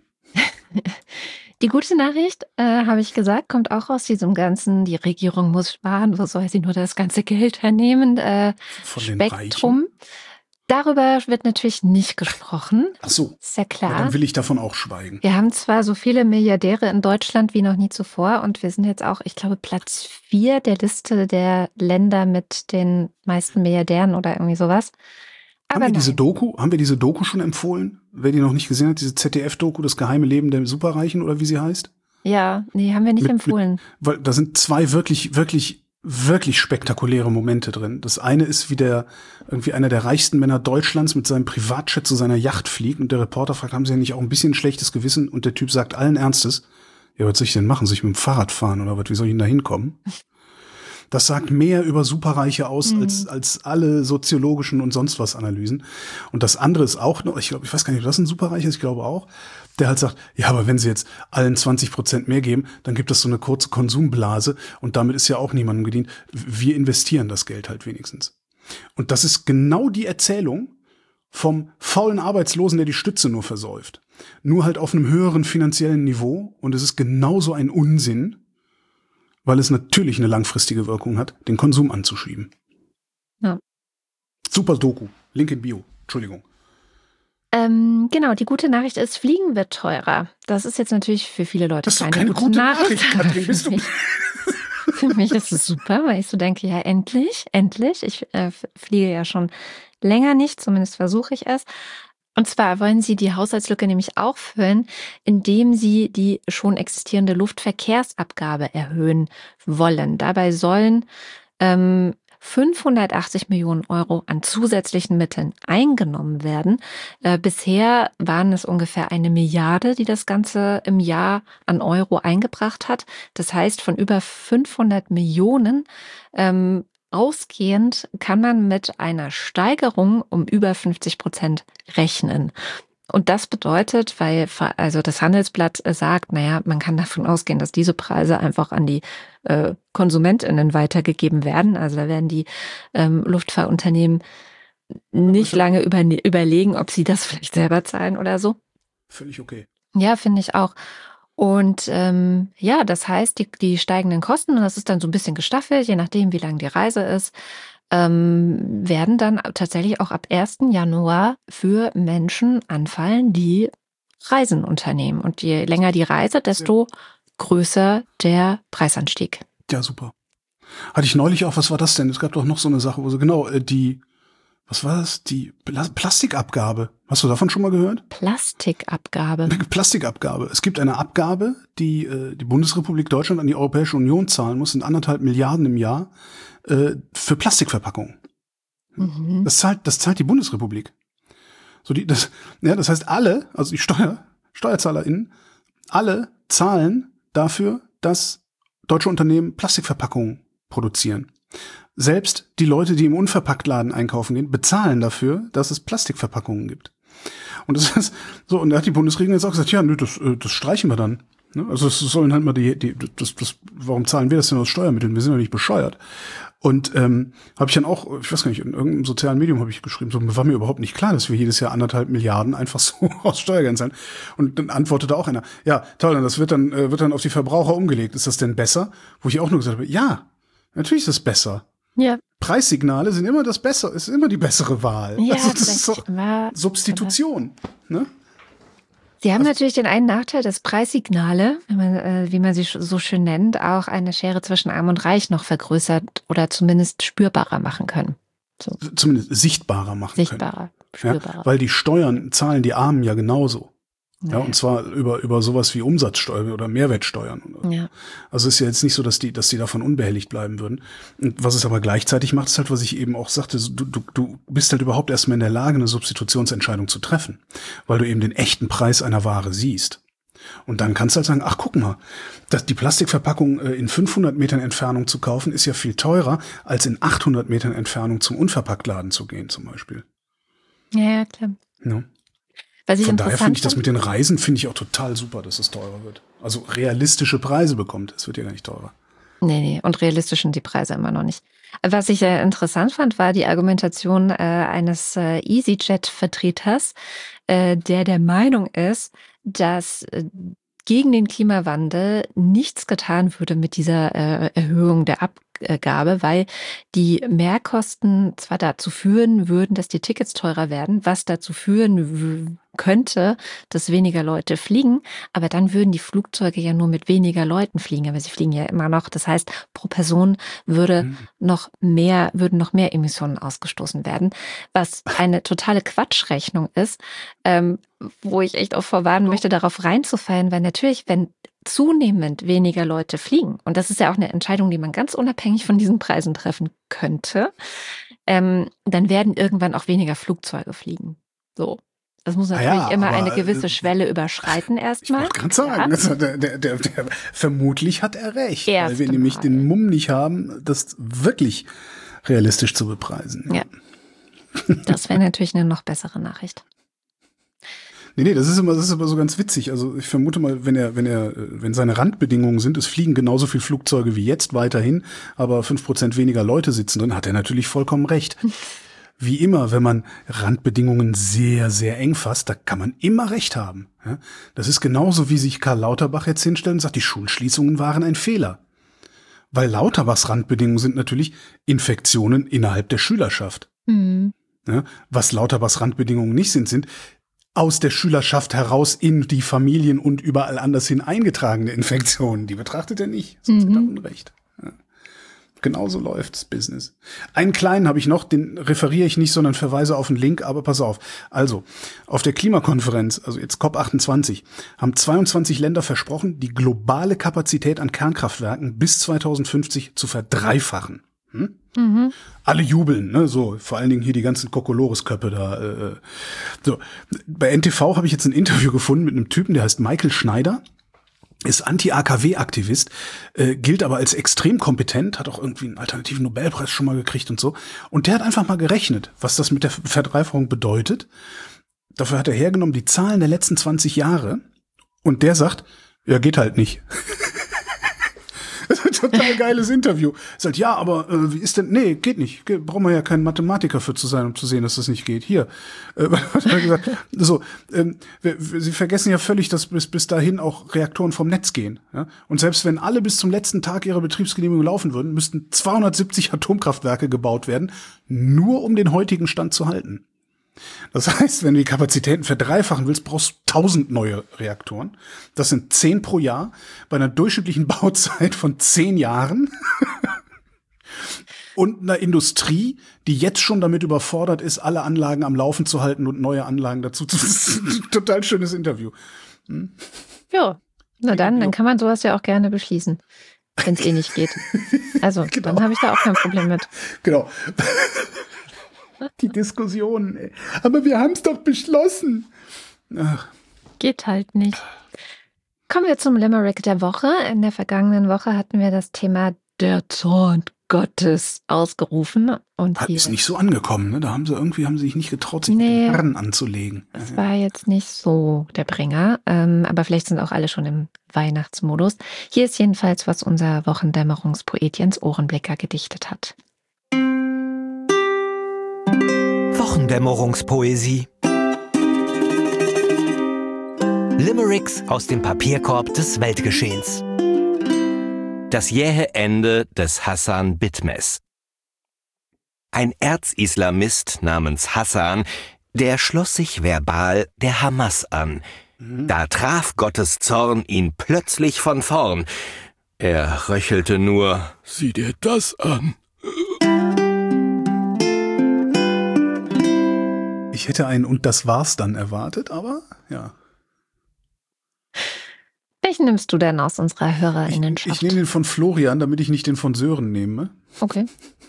Die gute Nachricht, äh, habe ich gesagt, kommt auch aus diesem ganzen, die Regierung muss sparen, wo soll sie nur das ganze Geld hernehmen, äh, Von den Spektrum. Reichen? Darüber wird natürlich nicht gesprochen. Ach so. Ist ja klar. Ja, dann will ich davon auch schweigen. Wir haben zwar so viele Milliardäre in Deutschland wie noch nie zuvor und wir sind jetzt auch, ich glaube, Platz vier der Liste der Länder mit den meisten Milliardären oder irgendwie sowas. Aber haben wir nein. diese Doku, haben wir diese Doku schon empfohlen? Wer die noch nicht gesehen hat, diese Z D F-Doku, das geheime Leben der Superreichen oder wie sie heißt? Ja, nee, haben wir nicht Mit- empfohlen. Mit, weil da sind zwei wirklich, wirklich, wirklich spektakuläre Momente drin. Das eine ist, wie der irgendwie einer der reichsten Männer Deutschlands mit seinem Privatjet zu seiner Yacht fliegt und der Reporter fragt, haben Sie ja nicht auch ein bisschen schlechtes Gewissen? Und der Typ sagt allen Ernstes, ja, was soll ich denn machen? Soll ich mit dem Fahrrad fahren oder was? Wie soll ich denn da hinkommen? Das sagt mehr über Superreiche aus Mhm. als als alle soziologischen und sonst was Analysen. Und das andere ist auch noch, ich glaube, ich weiß gar nicht, ob das ein Superreich ist, ich glaube auch, der halt sagt, ja, aber wenn sie jetzt allen zwanzig Prozent mehr geben, dann gibt es so eine kurze Konsumblase und damit ist ja auch niemandem gedient. Wir investieren das Geld halt wenigstens. Und das ist genau die Erzählung vom faulen Arbeitslosen, der die Stütze nur versäuft. Nur halt auf einem höheren finanziellen Niveau. Und es ist genauso ein Unsinn, weil es natürlich eine langfristige Wirkung hat, den Konsum anzuschieben. Ja. Super Doku. Link in Bio. Entschuldigung. Ähm, genau, die gute Nachricht ist, Fliegen wird teurer. Das ist jetzt natürlich für viele Leute Das ist doch keine, keine gute Nachricht, aber Katrin. Bist für du- mich- Für mich ist es super, weil ich so denke, ja, endlich, endlich. Ich äh, fliege ja schon länger nicht, zumindest versuche ich es. Und zwar wollen sie die Haushaltslücke nämlich auch füllen, indem sie die schon existierende Luftverkehrsabgabe erhöhen wollen. Dabei sollen ähm, fünfhundertachtzig Millionen Euro an zusätzlichen Mitteln eingenommen werden. Äh, bisher waren es ungefähr eine Milliarde, die das Ganze im Jahr an Euro eingebracht hat. Das heißt, von über fünfhundert Millionen ähm, ausgehend kann man mit einer Steigerung um über fünfzig Prozent rechnen. Und das bedeutet, weil also das Handelsblatt sagt, naja, man kann davon ausgehen, dass diese Preise einfach an die äh, KonsumentInnen weitergegeben werden. Also da werden die ähm, Luftfahrtunternehmen nicht lange über, überlegen, ob sie das vielleicht selber zahlen oder so. Völlig okay. Ja, finde ich auch. Und ähm, ja, das heißt, die, die steigenden Kosten, und das ist dann so ein bisschen gestaffelt, je nachdem, wie lang die Reise ist, ähm, werden dann tatsächlich auch ab ersten Januar für Menschen anfallen, die Reisen unternehmen. Und je länger die Reise, desto größer der Preisanstieg. Ja, super. Hatte ich neulich auch, was war das denn? Es gab doch noch so eine Sache, wo so genau äh, die was war das? Die Pla- Plastikabgabe. Hast du davon schon mal gehört? Plastikabgabe. Plastikabgabe. Es gibt eine Abgabe, die äh, die Bundesrepublik Deutschland an die Europäische Union zahlen muss, sind anderthalb Milliarden im Jahr äh, für Plastikverpackungen. Mhm. Das zahlt, das zahlt die Bundesrepublik. So die, das, ja, das heißt alle, also die Steuer, SteuerzahlerInnen, alle zahlen dafür, dass deutsche Unternehmen Plastikverpackungen produzieren. Selbst die Leute, die im Unverpacktladen einkaufen gehen, bezahlen dafür, dass es Plastikverpackungen gibt. Und das ist so, und da hat die Bundesregierung jetzt auch gesagt, ja, nö, das, das streichen wir dann. Also es sollen halt mal die, die das, das, warum zahlen wir das denn aus Steuermitteln? Wir sind doch nicht bescheuert. Und ähm, habe ich dann auch, ich weiß gar nicht, in irgendeinem sozialen Medium habe ich geschrieben, so war mir überhaupt nicht klar, dass wir jedes Jahr anderthalb Milliarden einfach so aus Steuergeldern zahlen. Und dann antwortete auch einer, ja, toll, das wird dann äh, wird dann auf die Verbraucher umgelegt. Ist das denn besser? Wo ich auch nur gesagt habe, ja, natürlich ist es besser. Ja. Preissignale sind immer das Bessere, ist immer die bessere Wahl. Ja, also das ist vielleicht doch war- Substitution. Ne? Sie haben Also- natürlich den einen Nachteil, dass Preissignale, wenn man, äh, wie man sie sch- so schön nennt, auch eine Schere zwischen Arm und Reich noch vergrößert oder zumindest spürbarer machen können. So, Zumindest sichtbarer machen können. sichtbarer, Ja, spürbarer. weil die Steuern zahlen die Armen ja genauso. Ja, Naja. und zwar über über sowas wie Umsatzsteuer oder Mehrwertsteuern. Ja. Also ist ja jetzt nicht so, dass die dass die davon unbehelligt bleiben würden. Und was es aber gleichzeitig macht, ist halt, was ich eben auch sagte, du, du, du bist halt überhaupt erstmal in der Lage, eine Substitutionsentscheidung zu treffen, weil du eben den echten Preis einer Ware siehst. Und dann kannst du halt sagen, ach guck mal, dass die Plastikverpackung äh, in fünfhundert Metern Entfernung zu kaufen, ist ja viel teurer, als in achthundert Metern Entfernung zum Unverpacktladen zu gehen zum Beispiel. ja, ja, klar. Ja. Was ich Von daher finde ich das fand- mit den Reisen finde ich auch total super, dass es teurer wird. Also realistische Preise bekommt. Es wird ja gar nicht teurer. Nee, nee, und realistisch sind die Preise immer noch nicht. Was ich sehr interessant fand, war die Argumentation äh, eines äh, EasyJet-Vertreters, äh, der der Meinung ist, dass äh, gegen den Klimawandel nichts getan würde mit dieser äh, Erhöhung der Abgabe, weil die Mehrkosten zwar dazu führen würden, dass die Tickets teurer werden, was dazu führen w- könnte, dass weniger Leute fliegen, aber dann würden die Flugzeuge ja nur mit weniger Leuten fliegen, aber sie fliegen ja immer noch. Das heißt, pro Person würde Mhm. noch mehr, würden noch mehr Emissionen ausgestoßen werden, was eine totale Quatschrechnung ist, ähm, wo ich echt auch vorwarnen möchte, darauf reinzufallen, weil natürlich, wenn zunehmend weniger Leute fliegen, und das ist ja auch eine Entscheidung, die man ganz unabhängig von diesen Preisen treffen könnte, ähm, dann werden irgendwann auch weniger Flugzeuge fliegen. So. Das muss Ah natürlich ja, immer aber, eine gewisse äh, Schwelle überschreiten Ich erstmal. wollte gerade sagen, Ja. also der, der, der, der, vermutlich hat er recht, weil wir Erste nämlich Mal. den Mumm nicht haben, das wirklich realistisch zu bepreisen. Ja. Das wäre natürlich eine noch bessere Nachricht. Nee, nee, das ist immer, das ist aber so ganz witzig. Also ich vermute mal, wenn er, wenn er, wenn seine Randbedingungen sind, es fliegen genauso viel Flugzeuge wie jetzt weiterhin, aber fünf Prozent weniger Leute sitzen drin, hat er natürlich vollkommen recht. Wie immer, wenn man Randbedingungen sehr, sehr eng fasst, da kann man immer recht haben. Ja? Das ist genauso, wie sich Karl Lauterbach jetzt hinstellt und sagt, die Schulschließungen waren ein Fehler. Weil Lauterbachs Randbedingungen sind natürlich Infektionen innerhalb der Schülerschaft. Mhm. Ja? Was Lauterbachs Randbedingungen nicht sind, sind aus der Schülerschaft heraus in die Familien und überall anders hin eingetragene Infektionen. Die betrachtet er nicht. Sonst Mhm. hat er Unrecht. Ja. Genauso läuft's Business. Einen kleinen habe ich noch, den referiere ich nicht, sondern verweise auf einen Link, aber pass auf. Also, auf der Klimakonferenz, also jetzt COP achtundzwanzig, haben zweiundzwanzig Länder versprochen, die globale Kapazität an Kernkraftwerken bis zweitausendfünfzig zu verdreifachen. Hm? Mhm. Alle jubeln, ne, so, vor allen Dingen hier die ganzen Kokolores-Köppe da. Äh, so. Bei N T V habe ich jetzt ein Interview gefunden mit einem Typen, der heißt Michael Schneider, ist Anti-A K W-Aktivist, äh, gilt aber als extrem kompetent, hat auch irgendwie einen alternativen Nobelpreis schon mal gekriegt und so. Und der hat einfach mal gerechnet, was das mit der Verdreifachung bedeutet. Dafür hat er hergenommen die Zahlen der letzten zwanzig Jahre und der sagt, ja, geht halt nicht. Das ist ein total geiles Interview. Sagt, ja, aber äh, wie ist denn, nee, geht nicht. Ge brauchen wir ja kein Mathematiker für zu sein, um zu sehen, dass das nicht geht. Hier, äh, was hat er gesagt? So, ähm, wir, wir, Sie vergessen ja völlig, dass bis, bis dahin auch Reaktoren vom Netz gehen. Ja? Und selbst wenn alle bis zum letzten Tag ihrer Betriebsgenehmigung laufen würden, müssten zweihundertsiebzig Atomkraftwerke gebaut werden, nur um den heutigen Stand zu halten. Das heißt, wenn du die Kapazitäten verdreifachen willst, brauchst du tausend neue Reaktoren. Das sind zehn pro Jahr bei einer durchschnittlichen Bauzeit von zehn Jahren. und einer Industrie, die jetzt schon damit überfordert ist, alle Anlagen am Laufen zu halten und neue Anlagen dazu zu. Das ist ein total schönes Interview. Hm? Ja, na dann, dann kann man sowas ja auch gerne beschließen, wenn es eh nicht geht. Also, genau. Dann habe ich da auch kein Problem mit. Genau. Die Diskussionen, ey. Aber wir haben es doch beschlossen. Ach. Geht halt nicht. Kommen wir zum Limerick der Woche. In der vergangenen Woche hatten wir das Thema der Zorn Gottes ausgerufen. Und Hat, ist nicht so angekommen, ne? Da haben sie irgendwie haben sie sich nicht getraut, sich nee, mit den Herren anzulegen. Das war jetzt nicht so der Bringer, ähm, aber vielleicht sind auch alle schon im Weihnachtsmodus. Hier ist jedenfalls, was unser Wochendämmerungspoet Jens Ohrenblicker gedichtet hat. Wochendämmerungspoesie. Limericks aus dem Papierkorb des Weltgeschehens. Das jähe Ende des Hassan Bitmes. Ein Erzislamist namens Hassan, der schloss sich verbal der Hamas an. Da traf Gottes Zorn ihn plötzlich von vorn. Er röchelte nur, sieh dir das an. Ich hätte einen und das war's dann erwartet, aber ja. Welchen nimmst du denn aus unserer HörerInnenschaft? Ich, ich nehme den von Florian, damit ich nicht den von Sören nehme. Okay.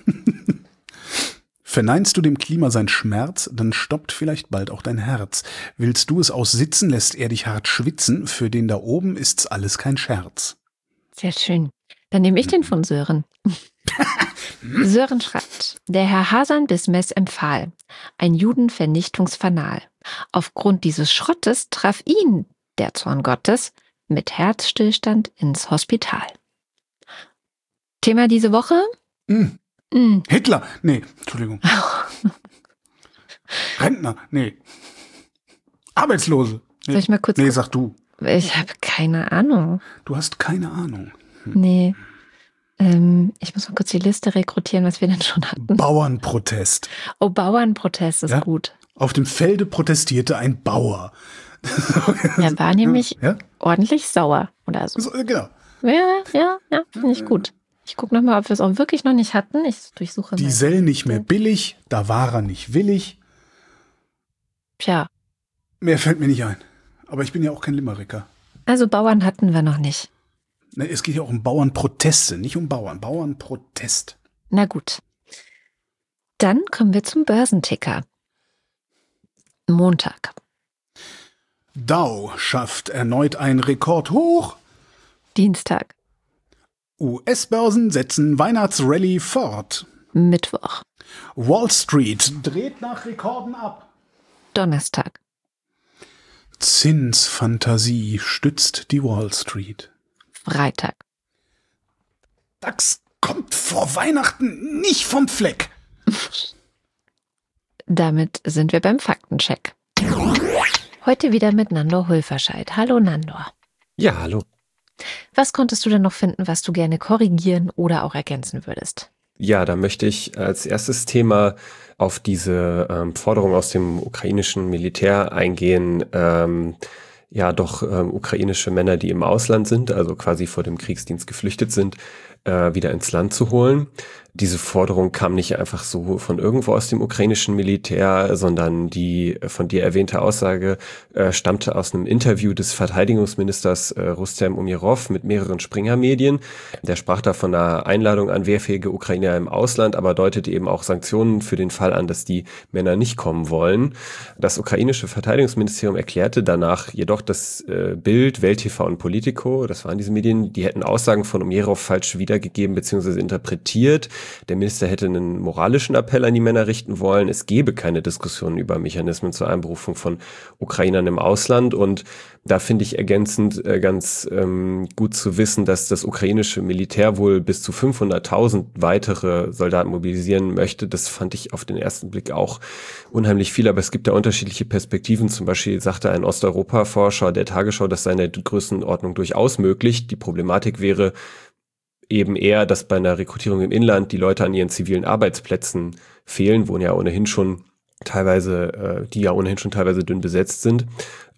Verneinst du dem Klima sein Schmerz, dann stoppt vielleicht bald auch dein Herz. Willst du es aussitzen, lässt er dich hart schwitzen, für den da oben ist's alles kein Scherz. Sehr schön. Dann nehme ich den von Sören. Sören schreibt, der Herr Hassan Bitmes empfahl, ein Judenvernichtungsfanal. Aufgrund dieses Schrottes traf ihn, der Zorn Gottes, mit Herzstillstand ins Hospital. Thema diese Woche? Mm. Mm. Hitler. Nee, Entschuldigung. Rentner. Nee. Arbeitslose. Nee. Soll ich mal kurz Nee, sag du. Ich habe keine Ahnung. Du hast keine Ahnung. Hm. Nee. Ähm, ich muss mal kurz die Liste rekrutieren, was wir denn schon hatten. Bauernprotest. Oh, Bauernprotest ist ja? gut. Auf dem Felde protestierte ein Bauer. Er war nämlich ja? ordentlich sauer oder so. so genau. Ja, ja, ja, finde ich gut. Ich gucke nochmal, ob wir es auch wirklich noch nicht hatten. Ich durchsuche mal. Diesel nicht mehr billig, da war er nicht willig. Tja. Mehr fällt mir nicht ein. Aber ich bin ja auch kein Limericker. Also Bauern hatten wir noch nicht. Ne, es geht ja auch um Bauernproteste, nicht um Bauern. Bauernprotest. Na gut. Dann kommen wir zum Börsenticker. Montag. Dow schafft erneut einen Rekord hoch. Dienstag. U S-Börsen setzen Weihnachtsrallye fort. Mittwoch. Wall Street dreht nach Rekorden ab. Donnerstag. Zinsfantasie stützt die Wall Street. Freitag. DAX kommt vor Weihnachten nicht vom Fleck. Damit sind wir beim Faktencheck. Heute wieder mit Nandor Hulverscheid. Hallo Nandor. Ja, hallo. Was konntest du denn noch finden, was du gerne korrigieren oder auch ergänzen würdest? Ja, da möchte ich als erstes Thema auf diese ähm, Forderung aus dem ukrainischen Militär eingehen, ähm, ja doch ähm, ukrainische Männer, die im Ausland sind, also quasi vor dem Kriegsdienst geflüchtet sind, äh, wieder ins Land zu holen. Diese Forderung kam nicht einfach so von irgendwo aus dem ukrainischen Militär, sondern die von dir erwähnte Aussage äh, stammte aus einem Interview des Verteidigungsministers äh, Rustem Umerov mit mehreren Springer-Medien. Der sprach da von einer Einladung an wehrfähige Ukrainer im Ausland, aber deutete eben auch Sanktionen für den Fall an, dass die Männer nicht kommen wollen. Das ukrainische Verteidigungsministerium erklärte danach jedoch, das äh, Bild, Welt T V und Politico, das waren diese Medien, die hätten Aussagen von Umerov falsch wiedergegeben bzw. interpretiert. Der Minister hätte einen moralischen Appell an die Männer richten wollen. Es gebe keine Diskussionen über Mechanismen zur Einberufung von Ukrainern im Ausland. Und da finde ich ergänzend äh, ganz ähm, gut zu wissen, dass das ukrainische Militär wohl bis zu fünfhunderttausend weitere Soldaten mobilisieren möchte. Das fand ich auf den ersten Blick auch unheimlich viel. Aber es gibt da unterschiedliche Perspektiven. Zum Beispiel sagte ein Osteuropa-Forscher der Tagesschau, das sei in der Größenordnung durchaus möglich. Die Problematik wäre eben eher, dass bei einer Rekrutierung im Inland die Leute an ihren zivilen Arbeitsplätzen fehlen, wo ja ohnehin schon teilweise, äh, die ja ohnehin schon teilweise dünn besetzt sind.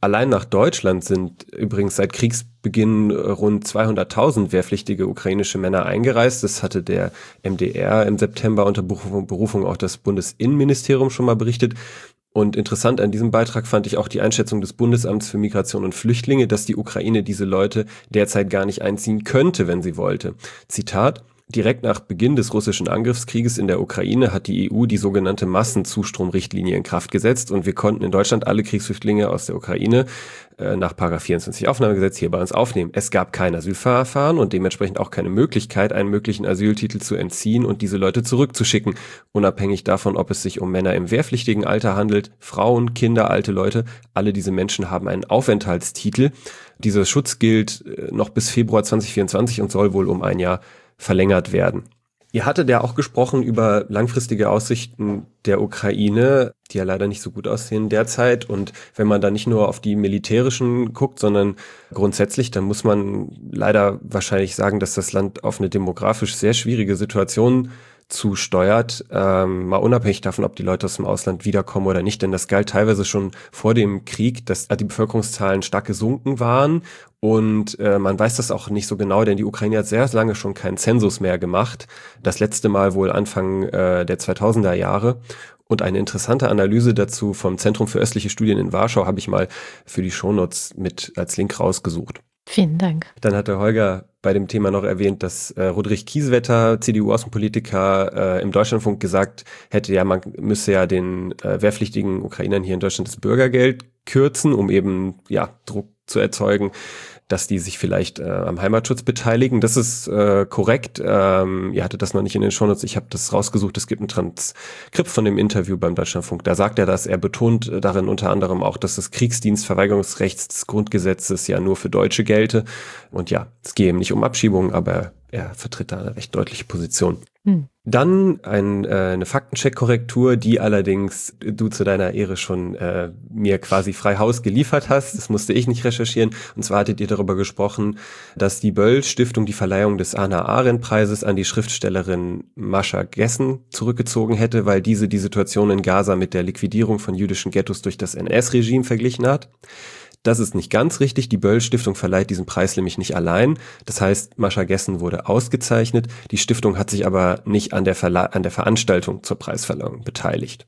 Allein nach Deutschland sind übrigens seit Kriegsbeginn rund zweihunderttausend wehrpflichtige ukrainische Männer eingereist. Das hatte der M D R im September unter Berufung auch das Bundesinnenministerium schon mal berichtet. Und interessant an diesem Beitrag fand ich auch die Einschätzung des Bundesamts für Migration und Flüchtlinge, dass die Ukraine diese Leute derzeit gar nicht einziehen könnte, wenn sie wollte. Zitat: Direkt nach Beginn des russischen Angriffskrieges in der Ukraine hat die E U die sogenannte Massenzustromrichtlinie in Kraft gesetzt und wir konnten in Deutschland alle Kriegsflüchtlinge aus der Ukraine äh, nach Paragraph vierundzwanzig Aufnahmegesetz hier bei uns aufnehmen. Es gab kein Asylverfahren und dementsprechend auch keine Möglichkeit, einen möglichen Asyltitel zu entziehen und diese Leute zurückzuschicken. Unabhängig davon, ob es sich um Männer im wehrpflichtigen Alter handelt, Frauen, Kinder, alte Leute, alle diese Menschen haben einen Aufenthaltstitel. Dieser Schutz gilt äh, noch bis Februar zwanzig vierundzwanzig und soll wohl um ein Jahr verlängert werden. Ihr hattet ja auch gesprochen über langfristige Aussichten der Ukraine, die ja leider nicht so gut aussehen derzeit. Und wenn man da nicht nur auf die militärischen guckt, sondern grundsätzlich, dann muss man leider wahrscheinlich sagen, dass das Land auf eine demografisch sehr schwierige Situation zusteuert, ähm, mal unabhängig davon, ob die Leute aus dem Ausland wiederkommen oder nicht, denn das galt teilweise schon vor dem Krieg, dass die Bevölkerungszahlen stark gesunken waren und äh, man weiß das auch nicht so genau, denn die Ukraine hat sehr lange schon keinen Zensus mehr gemacht, das letzte Mal wohl Anfang äh, der zweitausender Jahre. Und eine interessante Analyse dazu vom Zentrum für östliche Studien in Warschau habe ich mal für die Shownotes mit als Link rausgesucht. Vielen Dank. Dann hat der Holger bei dem Thema noch erwähnt, dass äh, Roderich Kiesewetter, C D U-Außenpolitiker, äh, im Deutschlandfunk gesagt hätte, ja, man müsse ja den äh, wehrpflichtigen Ukrainern hier in Deutschland das Bürgergeld kürzen, um eben ja Druck zu erzeugen, dass die sich vielleicht äh, am Heimatschutz beteiligen. Das ist äh, korrekt. Ähm, ihr hattet das noch nicht in den Shownotes. Ich habe das rausgesucht. Es gibt ein Transkript von dem Interview beim Deutschlandfunk. Da sagt er das. Er betont äh, darin unter anderem auch, dass das Kriegsdienstverweigerungsrecht des Grundgesetzes ja nur für Deutsche gelte. Und ja, es gehe ihm nicht um Abschiebungen, aber er vertritt da eine recht deutliche Position. Hm. Dann ein, äh, eine Faktencheck-Korrektur, die allerdings du zu deiner Ehre schon äh, mir quasi frei Haus geliefert hast. Das musste ich nicht recherchieren. Und zwar hattet ihr darüber gesprochen, dass die Böll-Stiftung die Verleihung des Hannah-Arendt-Preises an die Schriftstellerin Mascha Gessen zurückgezogen hätte, weil diese die Situation in Gaza mit der Liquidierung von jüdischen Ghettos durch das N S-Regime verglichen hat. Das ist nicht ganz richtig. Die Böll-Stiftung verleiht diesen Preis nämlich nicht allein. Das heißt, Mascha Gessen wurde ausgezeichnet. Die Stiftung hat sich aber nicht an der, Verla- an der Veranstaltung zur Preisverleihung beteiligt.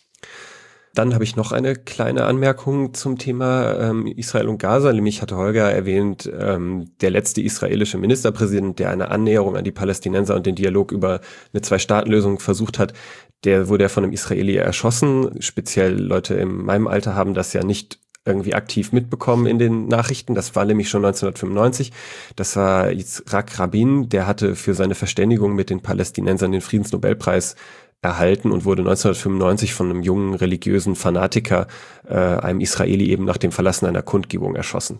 Dann habe ich noch eine kleine Anmerkung zum Thema ähm, Israel und Gaza. Nämlich hatte Holger erwähnt, ähm, der letzte israelische Ministerpräsident, der eine Annäherung an die Palästinenser und den Dialog über eine Zwei-Staaten-Lösung versucht hat, der wurde ja von einem Israeli erschossen. Speziell Leute in meinem Alter haben das ja nicht irgendwie aktiv mitbekommen in den Nachrichten. Das war nämlich schon neunzehnhundertfünfundneunzig. Das war Yitzhak Rabin, der hatte für seine Verständigung mit den Palästinensern den Friedensnobelpreis erhalten und wurde neunzehnhundertfünfundneunzig von einem jungen religiösen Fanatiker, äh, einem Israeli, eben nach dem Verlassen einer Kundgebung erschossen.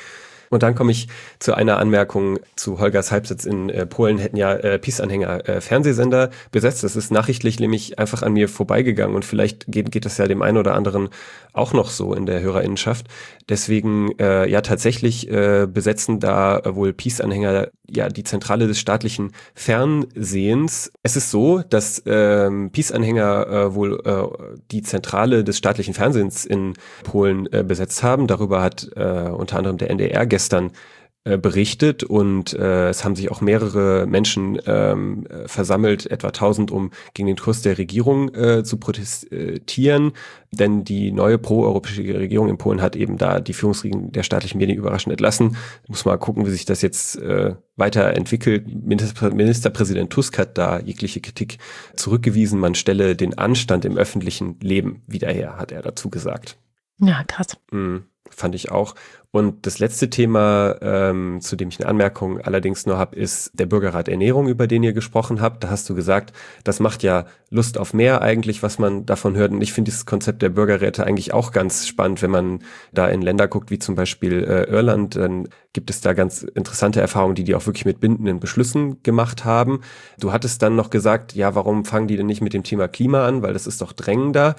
Und dann komme ich zu einer Anmerkung zu Holgers Halbsatz. In äh, Polen hätten ja äh, Peace-Anhänger äh, Fernsehsender besetzt. Das ist nachrichtlich nämlich einfach an mir vorbeigegangen und vielleicht geht, geht das ja dem einen oder anderen auch noch so in der Hörerinnenschaft. Deswegen äh, ja tatsächlich äh, besetzen da äh, wohl Peace-Anhänger ja die Zentrale des staatlichen Fernsehens. Es ist so, dass ähm, Peace-Anhänger äh, wohl äh, die Zentrale des staatlichen Fernsehens in Polen äh, besetzt haben. Darüber hat äh, unter anderem der N D R gestern äh, berichtet und äh, es haben sich auch mehrere Menschen ähm, versammelt, etwa tausend, um gegen den Kurs der Regierung äh, zu protestieren, denn die neue proeuropäische Regierung in Polen hat eben da die Führungsriegen der staatlichen Medien überraschend entlassen. Muss mal gucken, wie sich das jetzt äh, weiterentwickelt. Minister, Ministerpräsident Tusk hat da jegliche Kritik zurückgewiesen. Man stelle den Anstand im öffentlichen Leben wieder her, hat er dazu gesagt. Ja, krass. Mhm, fand ich auch. Und das letzte Thema, ähm, zu dem ich eine Anmerkung allerdings nur habe, ist der Bürgerrat Ernährung, über den ihr gesprochen habt. Da hast du gesagt, das macht ja Lust auf mehr eigentlich, was man davon hört. Und ich finde dieses Konzept der Bürgerräte eigentlich auch ganz spannend, wenn man da in Länder guckt, wie zum Beispiel äh, Irland, dann gibt es da ganz interessante Erfahrungen, die die auch wirklich mit bindenden Beschlüssen gemacht haben. Du hattest dann noch gesagt, ja, warum fangen die denn nicht mit dem Thema Klima an, weil das ist doch drängender.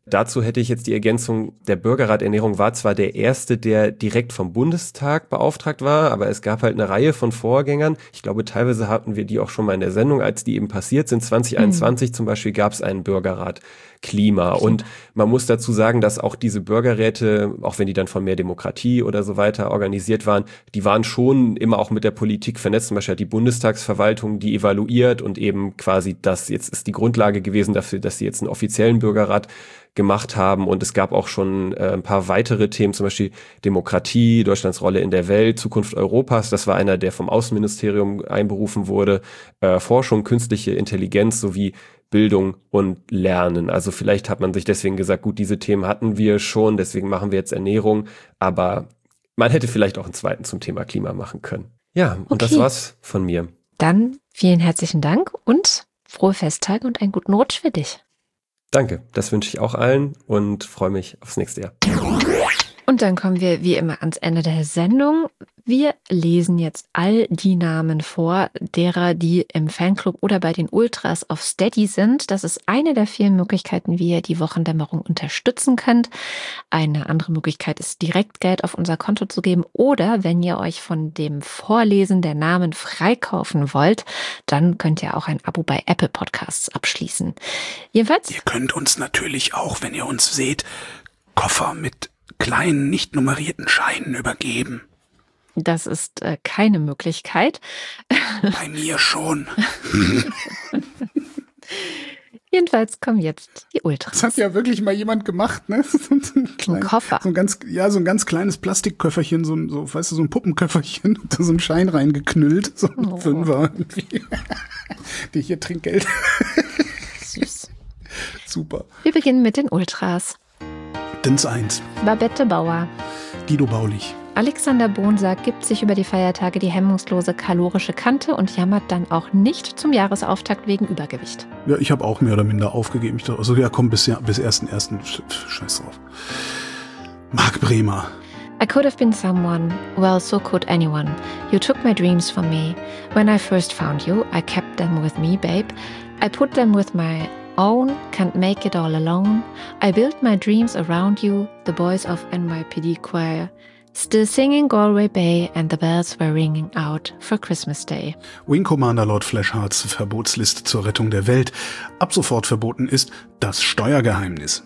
Dazu hätte ich jetzt die Ergänzung, der Bürgerrat Ernährung war zwar der erste, der direkt vom Bundestag beauftragt war, aber es gab halt eine Reihe von Vorgängern. Ich glaube, teilweise hatten wir die auch schon mal in der Sendung, als die eben passiert sind. zwanzig einundzwanzig mhm. zum Beispiel gab es einen Bürgerrat Klima. Und man muss dazu sagen, dass auch diese Bürgerräte, auch wenn die dann von Mehr Demokratie oder so weiter organisiert waren, die waren schon immer auch mit der Politik vernetzt. Zum Beispiel hat die Bundestagsverwaltung die evaluiert und eben quasi das jetzt ist die Grundlage gewesen dafür, dass sie jetzt einen offiziellen Bürgerrat gemacht haben. Und es gab auch schon äh, ein paar weitere Themen, zum Beispiel Demokratie, Deutschlands Rolle in der Welt, Zukunft Europas. Das war einer, der vom Außenministerium einberufen wurde. Äh, Forschung, künstliche Intelligenz sowie Bildung und Lernen. Also vielleicht hat man sich deswegen gesagt, gut, diese Themen hatten wir schon, deswegen machen wir jetzt Ernährung. Aber man hätte vielleicht auch einen zweiten zum Thema Klima machen können. Ja, und okay. Das war's von mir. Dann vielen herzlichen Dank und frohe Festtage und einen guten Rutsch für dich. Danke, das wünsche ich auch allen und freue mich aufs nächste Jahr. Und dann kommen wir wie immer ans Ende der Sendung. Wir lesen jetzt all die Namen vor, derer, die im Fanclub oder bei den Ultras auf Steady sind. Das ist eine der vielen Möglichkeiten, wie ihr die Wochendämmerung unterstützen könnt. Eine andere Möglichkeit ist, direkt Geld auf unser Konto zu geben. Oder wenn ihr euch von dem Vorlesen der Namen freikaufen wollt, dann könnt ihr auch ein Abo bei Apple Podcasts abschließen. Jedenfalls. Ihr könnt uns natürlich auch, wenn ihr uns seht, Koffer mit kleinen, nicht nummerierten Scheinen übergeben. Das ist äh, keine Möglichkeit. Bei mir schon. Jedenfalls kommen jetzt die Ultras. Das hat ja wirklich mal jemand gemacht, ne? So ein, klein, ein Koffer. So ein ganz, ja, so ein ganz kleines Plastikköfferchen, so ein, so, weißt du, so ein Puppenköfferchen, da so einen Schein reingeknüllt, so ein oh. Fünfer irgendwie. Die hier Trinkgeld. Süß. Super. Wir beginnen mit den Ultras. Dins eins. Babette Bauer. Guido Baulich. Alexander Bonsack gibt sich über die Feiertage die hemmungslose kalorische Kante und jammert dann auch nicht zum Jahresauftakt wegen Übergewicht. Ja, ich habe auch mehr oder minder aufgegeben. Ich dachte, also ja, komm, bis, bis ersten ersten Scheiß drauf. Marc Bremer. I could have been someone, well, so could anyone. You took my dreams from me. When I first found you, I kept them with me, babe. I put them with my own, can't make it all alone. I built my dreams around you, the boys of N Y P D choir. Still singing Galway Bay and the bells were ringing out for Christmas Day. Wing Commander Lord Flashhearts Verbotsliste zur Rettung der Welt. Ab sofort verboten ist das Steuergeheimnis.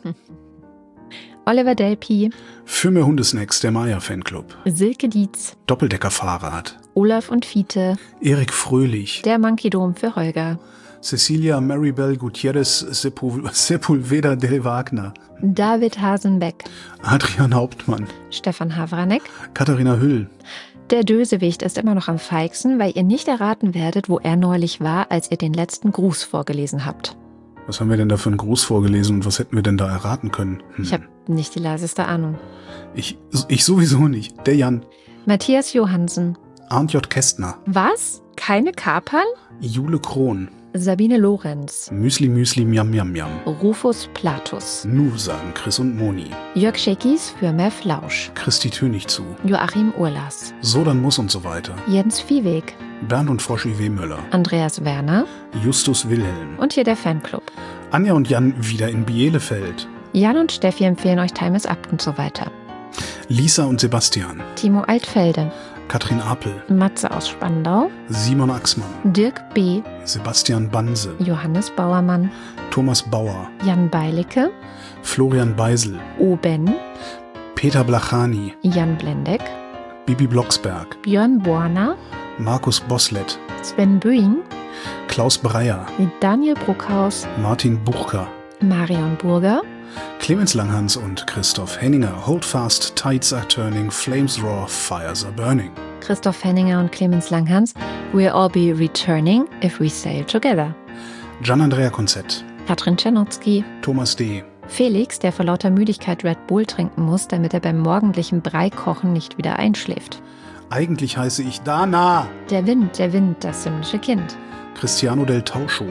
Oliver Delpy. Für mehr Hundesnacks, der Maya Fanclub. Silke Dietz. Doppeldecker-Fahrrad. Olaf und Fiete. Erik Fröhlich. Der Monkey Dome für Holger. Cecilia Maribel Gutierrez Sepul- Sepulveda del Wagner. David Hasenbeck. Adrian Hauptmann. Stefan Havranek. Katharina Hüll. Der Dösewicht ist immer noch am feigsten, weil ihr nicht erraten werdet, wo er neulich war, als ihr den letzten Gruß vorgelesen habt. Was haben wir denn da für einen Gruß vorgelesen und was hätten wir denn da erraten können? Hm. Ich habe nicht die leiseste Ahnung. Ich, ich sowieso nicht. Der Jan. Matthias Johansen. Arndt J. Kästner. Was? Keine Kapern? Jule Krohn. Sabine Lorenz. Müsli Müsli Miam Miam Miam. Rufus Platus. Nu sagen Chris und Moni. Jörg Schekis für mehr Flausch. Christi Tönig zu. Joachim Urlas. So dann muss und so weiter. Jens Viehweg. Bernd und Froschi W. Möller. Andreas Werner. Justus Wilhelm. Und hier der Fanclub. Anja und Jan wieder in Bielefeld. Jan und Steffi empfehlen euch Time is Up und so weiter. Lisa und Sebastian. Timo Altfelde. Katrin Apel. Matze aus Spandau. Simon Axmann. Dirk B. Sebastian Banse. Johannes Bauermann. Thomas Bauer. Jan Beilicke. Florian Beisel. Oben. Peter Blachani. Jan Blendeck. Bibi Blocksberg. Björn Borner. Markus Boslett. Sven Böing. Klaus Breyer. Daniel Bruckhaus. Martin Buchka. Marion Burger. Clemens Langhans und Christoph Henninger. Hold fast, tides are turning, flames roar, fires are burning. Christoph Henninger und Clemens Langhans. We'll all be returning if we sail together. Gian-Andrea Konzett. Katrin Czernotzki. Thomas D. Felix, der vor lauter Müdigkeit Red Bull trinken muss, damit er beim morgendlichen Breikochen nicht wieder einschläft. Eigentlich heiße ich Dana. Der Wind, der Wind, das himmlische Kind. Cristiano del Tauscho.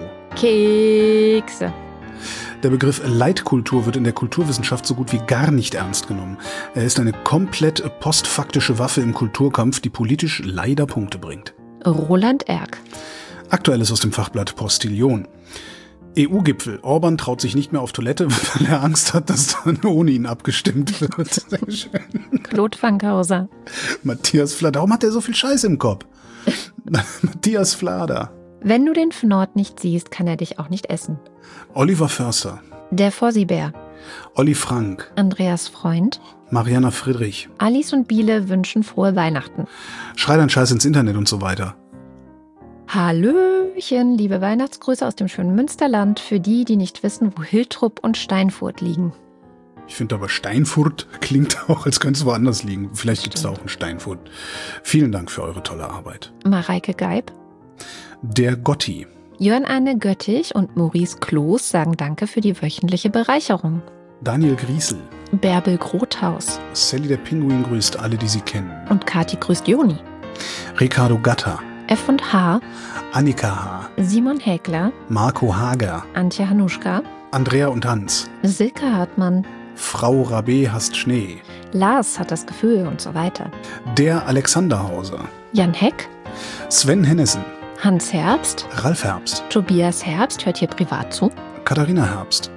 Kekse. Der Begriff Leitkultur wird in der Kulturwissenschaft so gut wie gar nicht ernst genommen. Er ist eine komplett postfaktische Waffe im Kulturkampf, die politisch leider Punkte bringt. Roland Erck. Aktuelles aus dem Fachblatt Postillon. E U-Gipfel. Orban traut sich nicht mehr auf Toilette, weil er Angst hat, dass dann ohne ihn abgestimmt wird. Sehr schön. Claude Fankhauser. Matthias Flader. Warum hat er so viel Scheiß im Kopf? Matthias Flader. Wenn du den Fnord nicht siehst, kann er dich auch nicht essen. Oliver Förster. Der Fossibär. Olli Frank. Andreas Freund. Mariana Friedrich. Alice und Biele wünschen frohe Weihnachten. Schrei dein Scheiß ins Internet und so weiter. Hallöchen, liebe Weihnachtsgrüße aus dem schönen Münsterland für die, die nicht wissen, wo Hiltrup und Steinfurt liegen. Ich finde aber Steinfurt klingt auch, als könnte es woanders liegen. Vielleicht gibt es da auch einen Steinfurt. Vielen Dank für eure tolle Arbeit. Mareike Geib. Der Gotti. Jörn Arne Göttich und Maurice Kloß sagen Danke für die wöchentliche Bereicherung. Daniel Griesel. Bärbel Grothaus. Sally der Pinguin grüßt alle, die sie kennen. Und Kati grüßt Joni. Ricardo Gatter. F und H. Annika H. Simon Häkler. Marco Hager. Antje Hanuschka. Andrea und Hans. Silke Hartmann. Frau Rabé hasst Schnee. Lars hat das Gefühl und so weiter. Der Alexanderhauser. Jan Heck. Sven Hennessen. Hans Herbst. Ralf Herbst. Tobias Herbst hört hier privat zu. Katharina Herbst.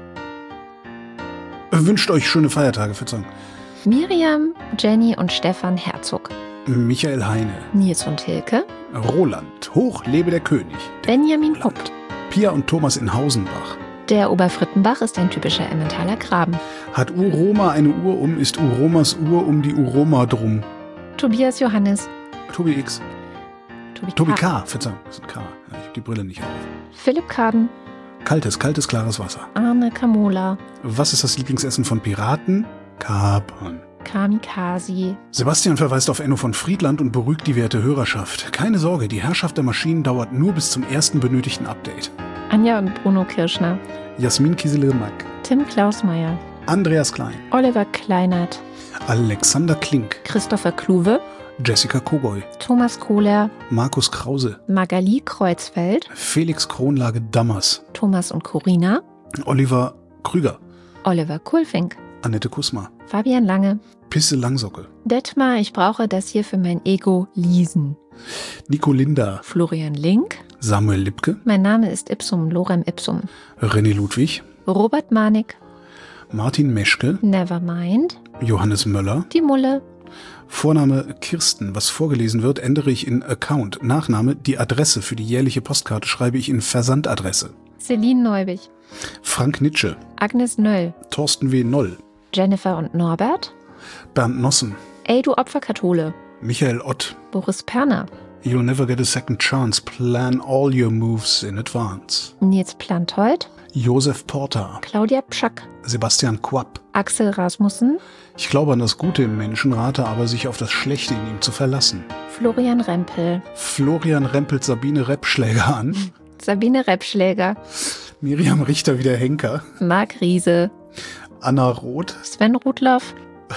Wünscht euch schöne Feiertage, Verzeihung. Miriam, Jenny und Stefan Herzog. Michael Heine. Nils und Hilke. Roland. Hoch lebe der König. Der Benjamin Pupp. Pia und Thomas in Hausenbach. Der Oberfrittenbach ist ein typischer Emmentaler Graben. Hat Uroma eine Uhr um, ist Uromas Uhr um die Uroma drum. Tobias Johannes. Tobi X. Tobi, Tobi K. K. Verzeihung, das ist ein K. Ja, ich habe die Brille nicht auf. Philipp Kaden. Kaltes, kaltes, klares Wasser. Arne Kamola. Was ist das Lieblingsessen von Piraten? Kapern. Kamikaze. Sebastian verweist auf Enno von Friedland und beruhigt die werte Hörerschaft. Keine Sorge, die Herrschaft der Maschinen dauert nur bis zum ersten benötigten Update. Anja und Bruno Kirschner. Jasmin Kieselirmack. Tim Klausmeier. Andreas Klein. Oliver Kleinert. Alexander Klink. Christopher Kluwe. Jessica Kogoy. Thomas Kohler. Markus Krause. Magali Kreuzfeld. Felix Kronlage Dammers. Thomas und Corina. Oliver Krüger. Oliver Kulfink. Annette Kusma. Fabian Lange. Pisse Langsocke. Detmar, ich brauche das hier für mein Ego Liesen. Nico Linda. Florian Link. Samuel Lipke. Mein Name ist Ipsum Lorem Ipsum. René Ludwig. Robert Manik. Martin Meschke. Nevermind. Johannes Möller. Die Mulle. Vorname Kirsten. Was vorgelesen wird, ändere ich in Account. Nachname, die Adresse für die jährliche Postkarte schreibe ich in Versandadresse. Celine Neubig. Frank Nitsche. Agnes Nöll. Thorsten W. Noll. Jennifer und Norbert. Bernd Nossen. Ey, du Opferkathole. Michael Ott. Boris Perner. You'll never get a second chance. Plan all your moves in advance. Nils Plantold. Josef Porter. Claudia Pschack. Sebastian Quapp. Axel Rasmussen. Ich glaube an das Gute im Menschen, rate aber, sich auf das Schlechte in ihm zu verlassen. Florian Rempel. Florian rempelt Sabine Reppschläger an. Sabine Reppschläger. Miriam Richter wie der Henker. Marc Riese. Anna Roth. Sven Rudloff.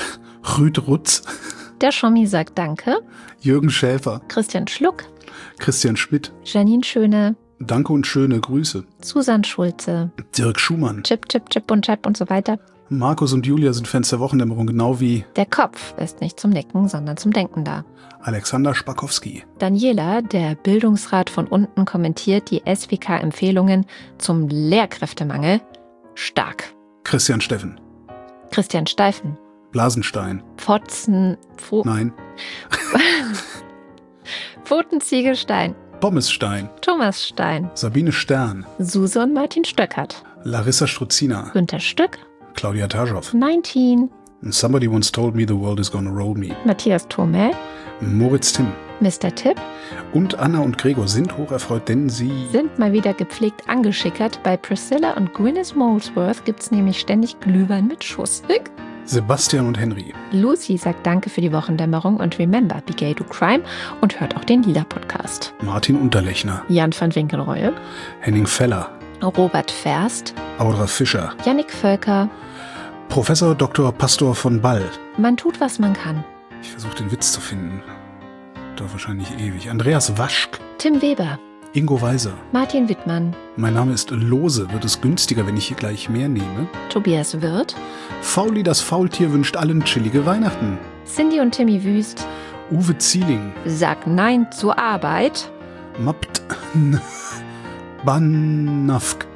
Rüd Rutz. Der Schommi sagt Danke. Jürgen Schäfer. Christian Schluck. Christian Schmidt. Janine Schöne. Danke und schöne Grüße. Susanne Schulze. Dirk Schumann. Chip, Chip, Chip und Chap und so weiter. Markus und Julia sind Fans der Wochendämmerung, genau wie Der Kopf ist nicht zum Nicken, sondern zum Denken da. Alexander Spakowski. Daniela, der Bildungsrat von unten, kommentiert die S W K-Empfehlungen zum Lehrkräftemangel stark. Christian Steffen. Christian Steifen. Blasenstein. Pfotzen. Pfo Nein. Pfotenziegelstein. Pommesstein. Thomas Stein. Sabine Stern. Suse und Martin Stöckert. Larissa Struzina. Günther Stück. Claudia Taschow. neunzehn. Somebody once told me the world is gonna roll me. Matthias Thomel. Moritz Timm. Mister Tipp. Und Anna und Gregor sind hocherfreut, denn sie Sind mal wieder gepflegt angeschickert. Bei Priscilla und Gwyneth Molesworth gibt's nämlich ständig Glühwein mit Schuss. Sebastian und Henry. Lucy sagt Danke für die Wochendämmerung und remember, be gay to crime und hört auch den Lieder-Podcast. Martin Unterlechner. Jan van Winkelreue. Henning Feller. Robert Ferst. Audra Fischer. Jannik Völker. Professor Doktor Pastor von Ball. Man tut, was man kann. Ich versuche den Witz zu finden. Dauert wahrscheinlich ewig. Andreas Waschk. Tim Weber. Ingo Weiser. Martin Wittmann. Mein Name ist Lose. Wird es günstiger, wenn ich hier gleich mehr nehme? Tobias Wirth. Fauli, das Faultier, wünscht allen chillige Weihnachten. Cindy und Timmy Wüst. Uwe Zieling. Sag Nein zur Arbeit. Mapt Banafk.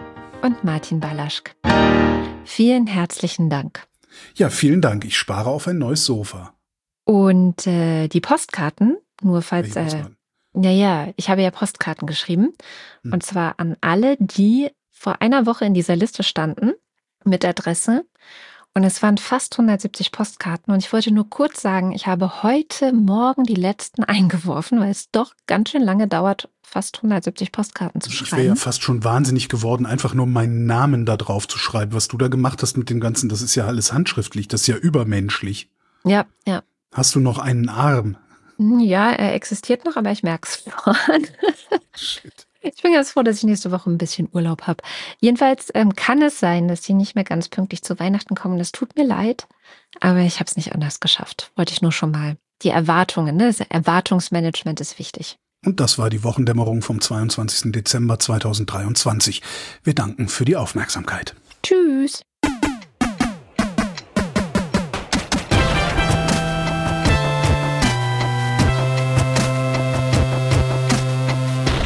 und Martin Balaschk. Vielen herzlichen Dank. Ja, vielen Dank. Ich spare auf ein neues Sofa. Und äh, die Postkarten, nur falls... Äh, naja, ich habe ja Postkarten geschrieben. Hm. Und zwar an alle, die vor einer Woche in dieser Liste standen mit Adresse. Und es waren fast hundertsiebzig Postkarten. Und ich wollte nur kurz sagen, ich habe heute Morgen die letzten eingeworfen, weil es doch ganz schön lange dauert, fast hundertsiebzig Postkarten zu schreiben. Ich wäre ja fast schon wahnsinnig geworden, einfach nur meinen Namen da drauf zu schreiben. Was du da gemacht hast mit dem Ganzen, das ist ja alles handschriftlich. Das ist ja übermenschlich. Ja, ja. Hast du noch einen Arm? Ja, er existiert noch, aber ich merke es schon. Shit. Ich bin ganz froh, dass ich nächste Woche ein bisschen Urlaub habe. Jedenfalls ähm, kann es sein, dass die nicht mehr ganz pünktlich zu Weihnachten kommen. Das tut mir leid, aber ich habe es nicht anders geschafft. Wollte ich nur schon mal. Die Erwartungen, ne? Das Erwartungsmanagement ist wichtig. Und das war die Wochendämmerung vom zweiundzwanzigsten Dezember zweitausenddreiundzwanzig. Wir danken für die Aufmerksamkeit. Tschüss.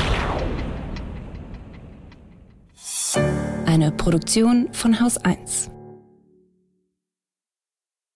Eine Produktion von Haus eins.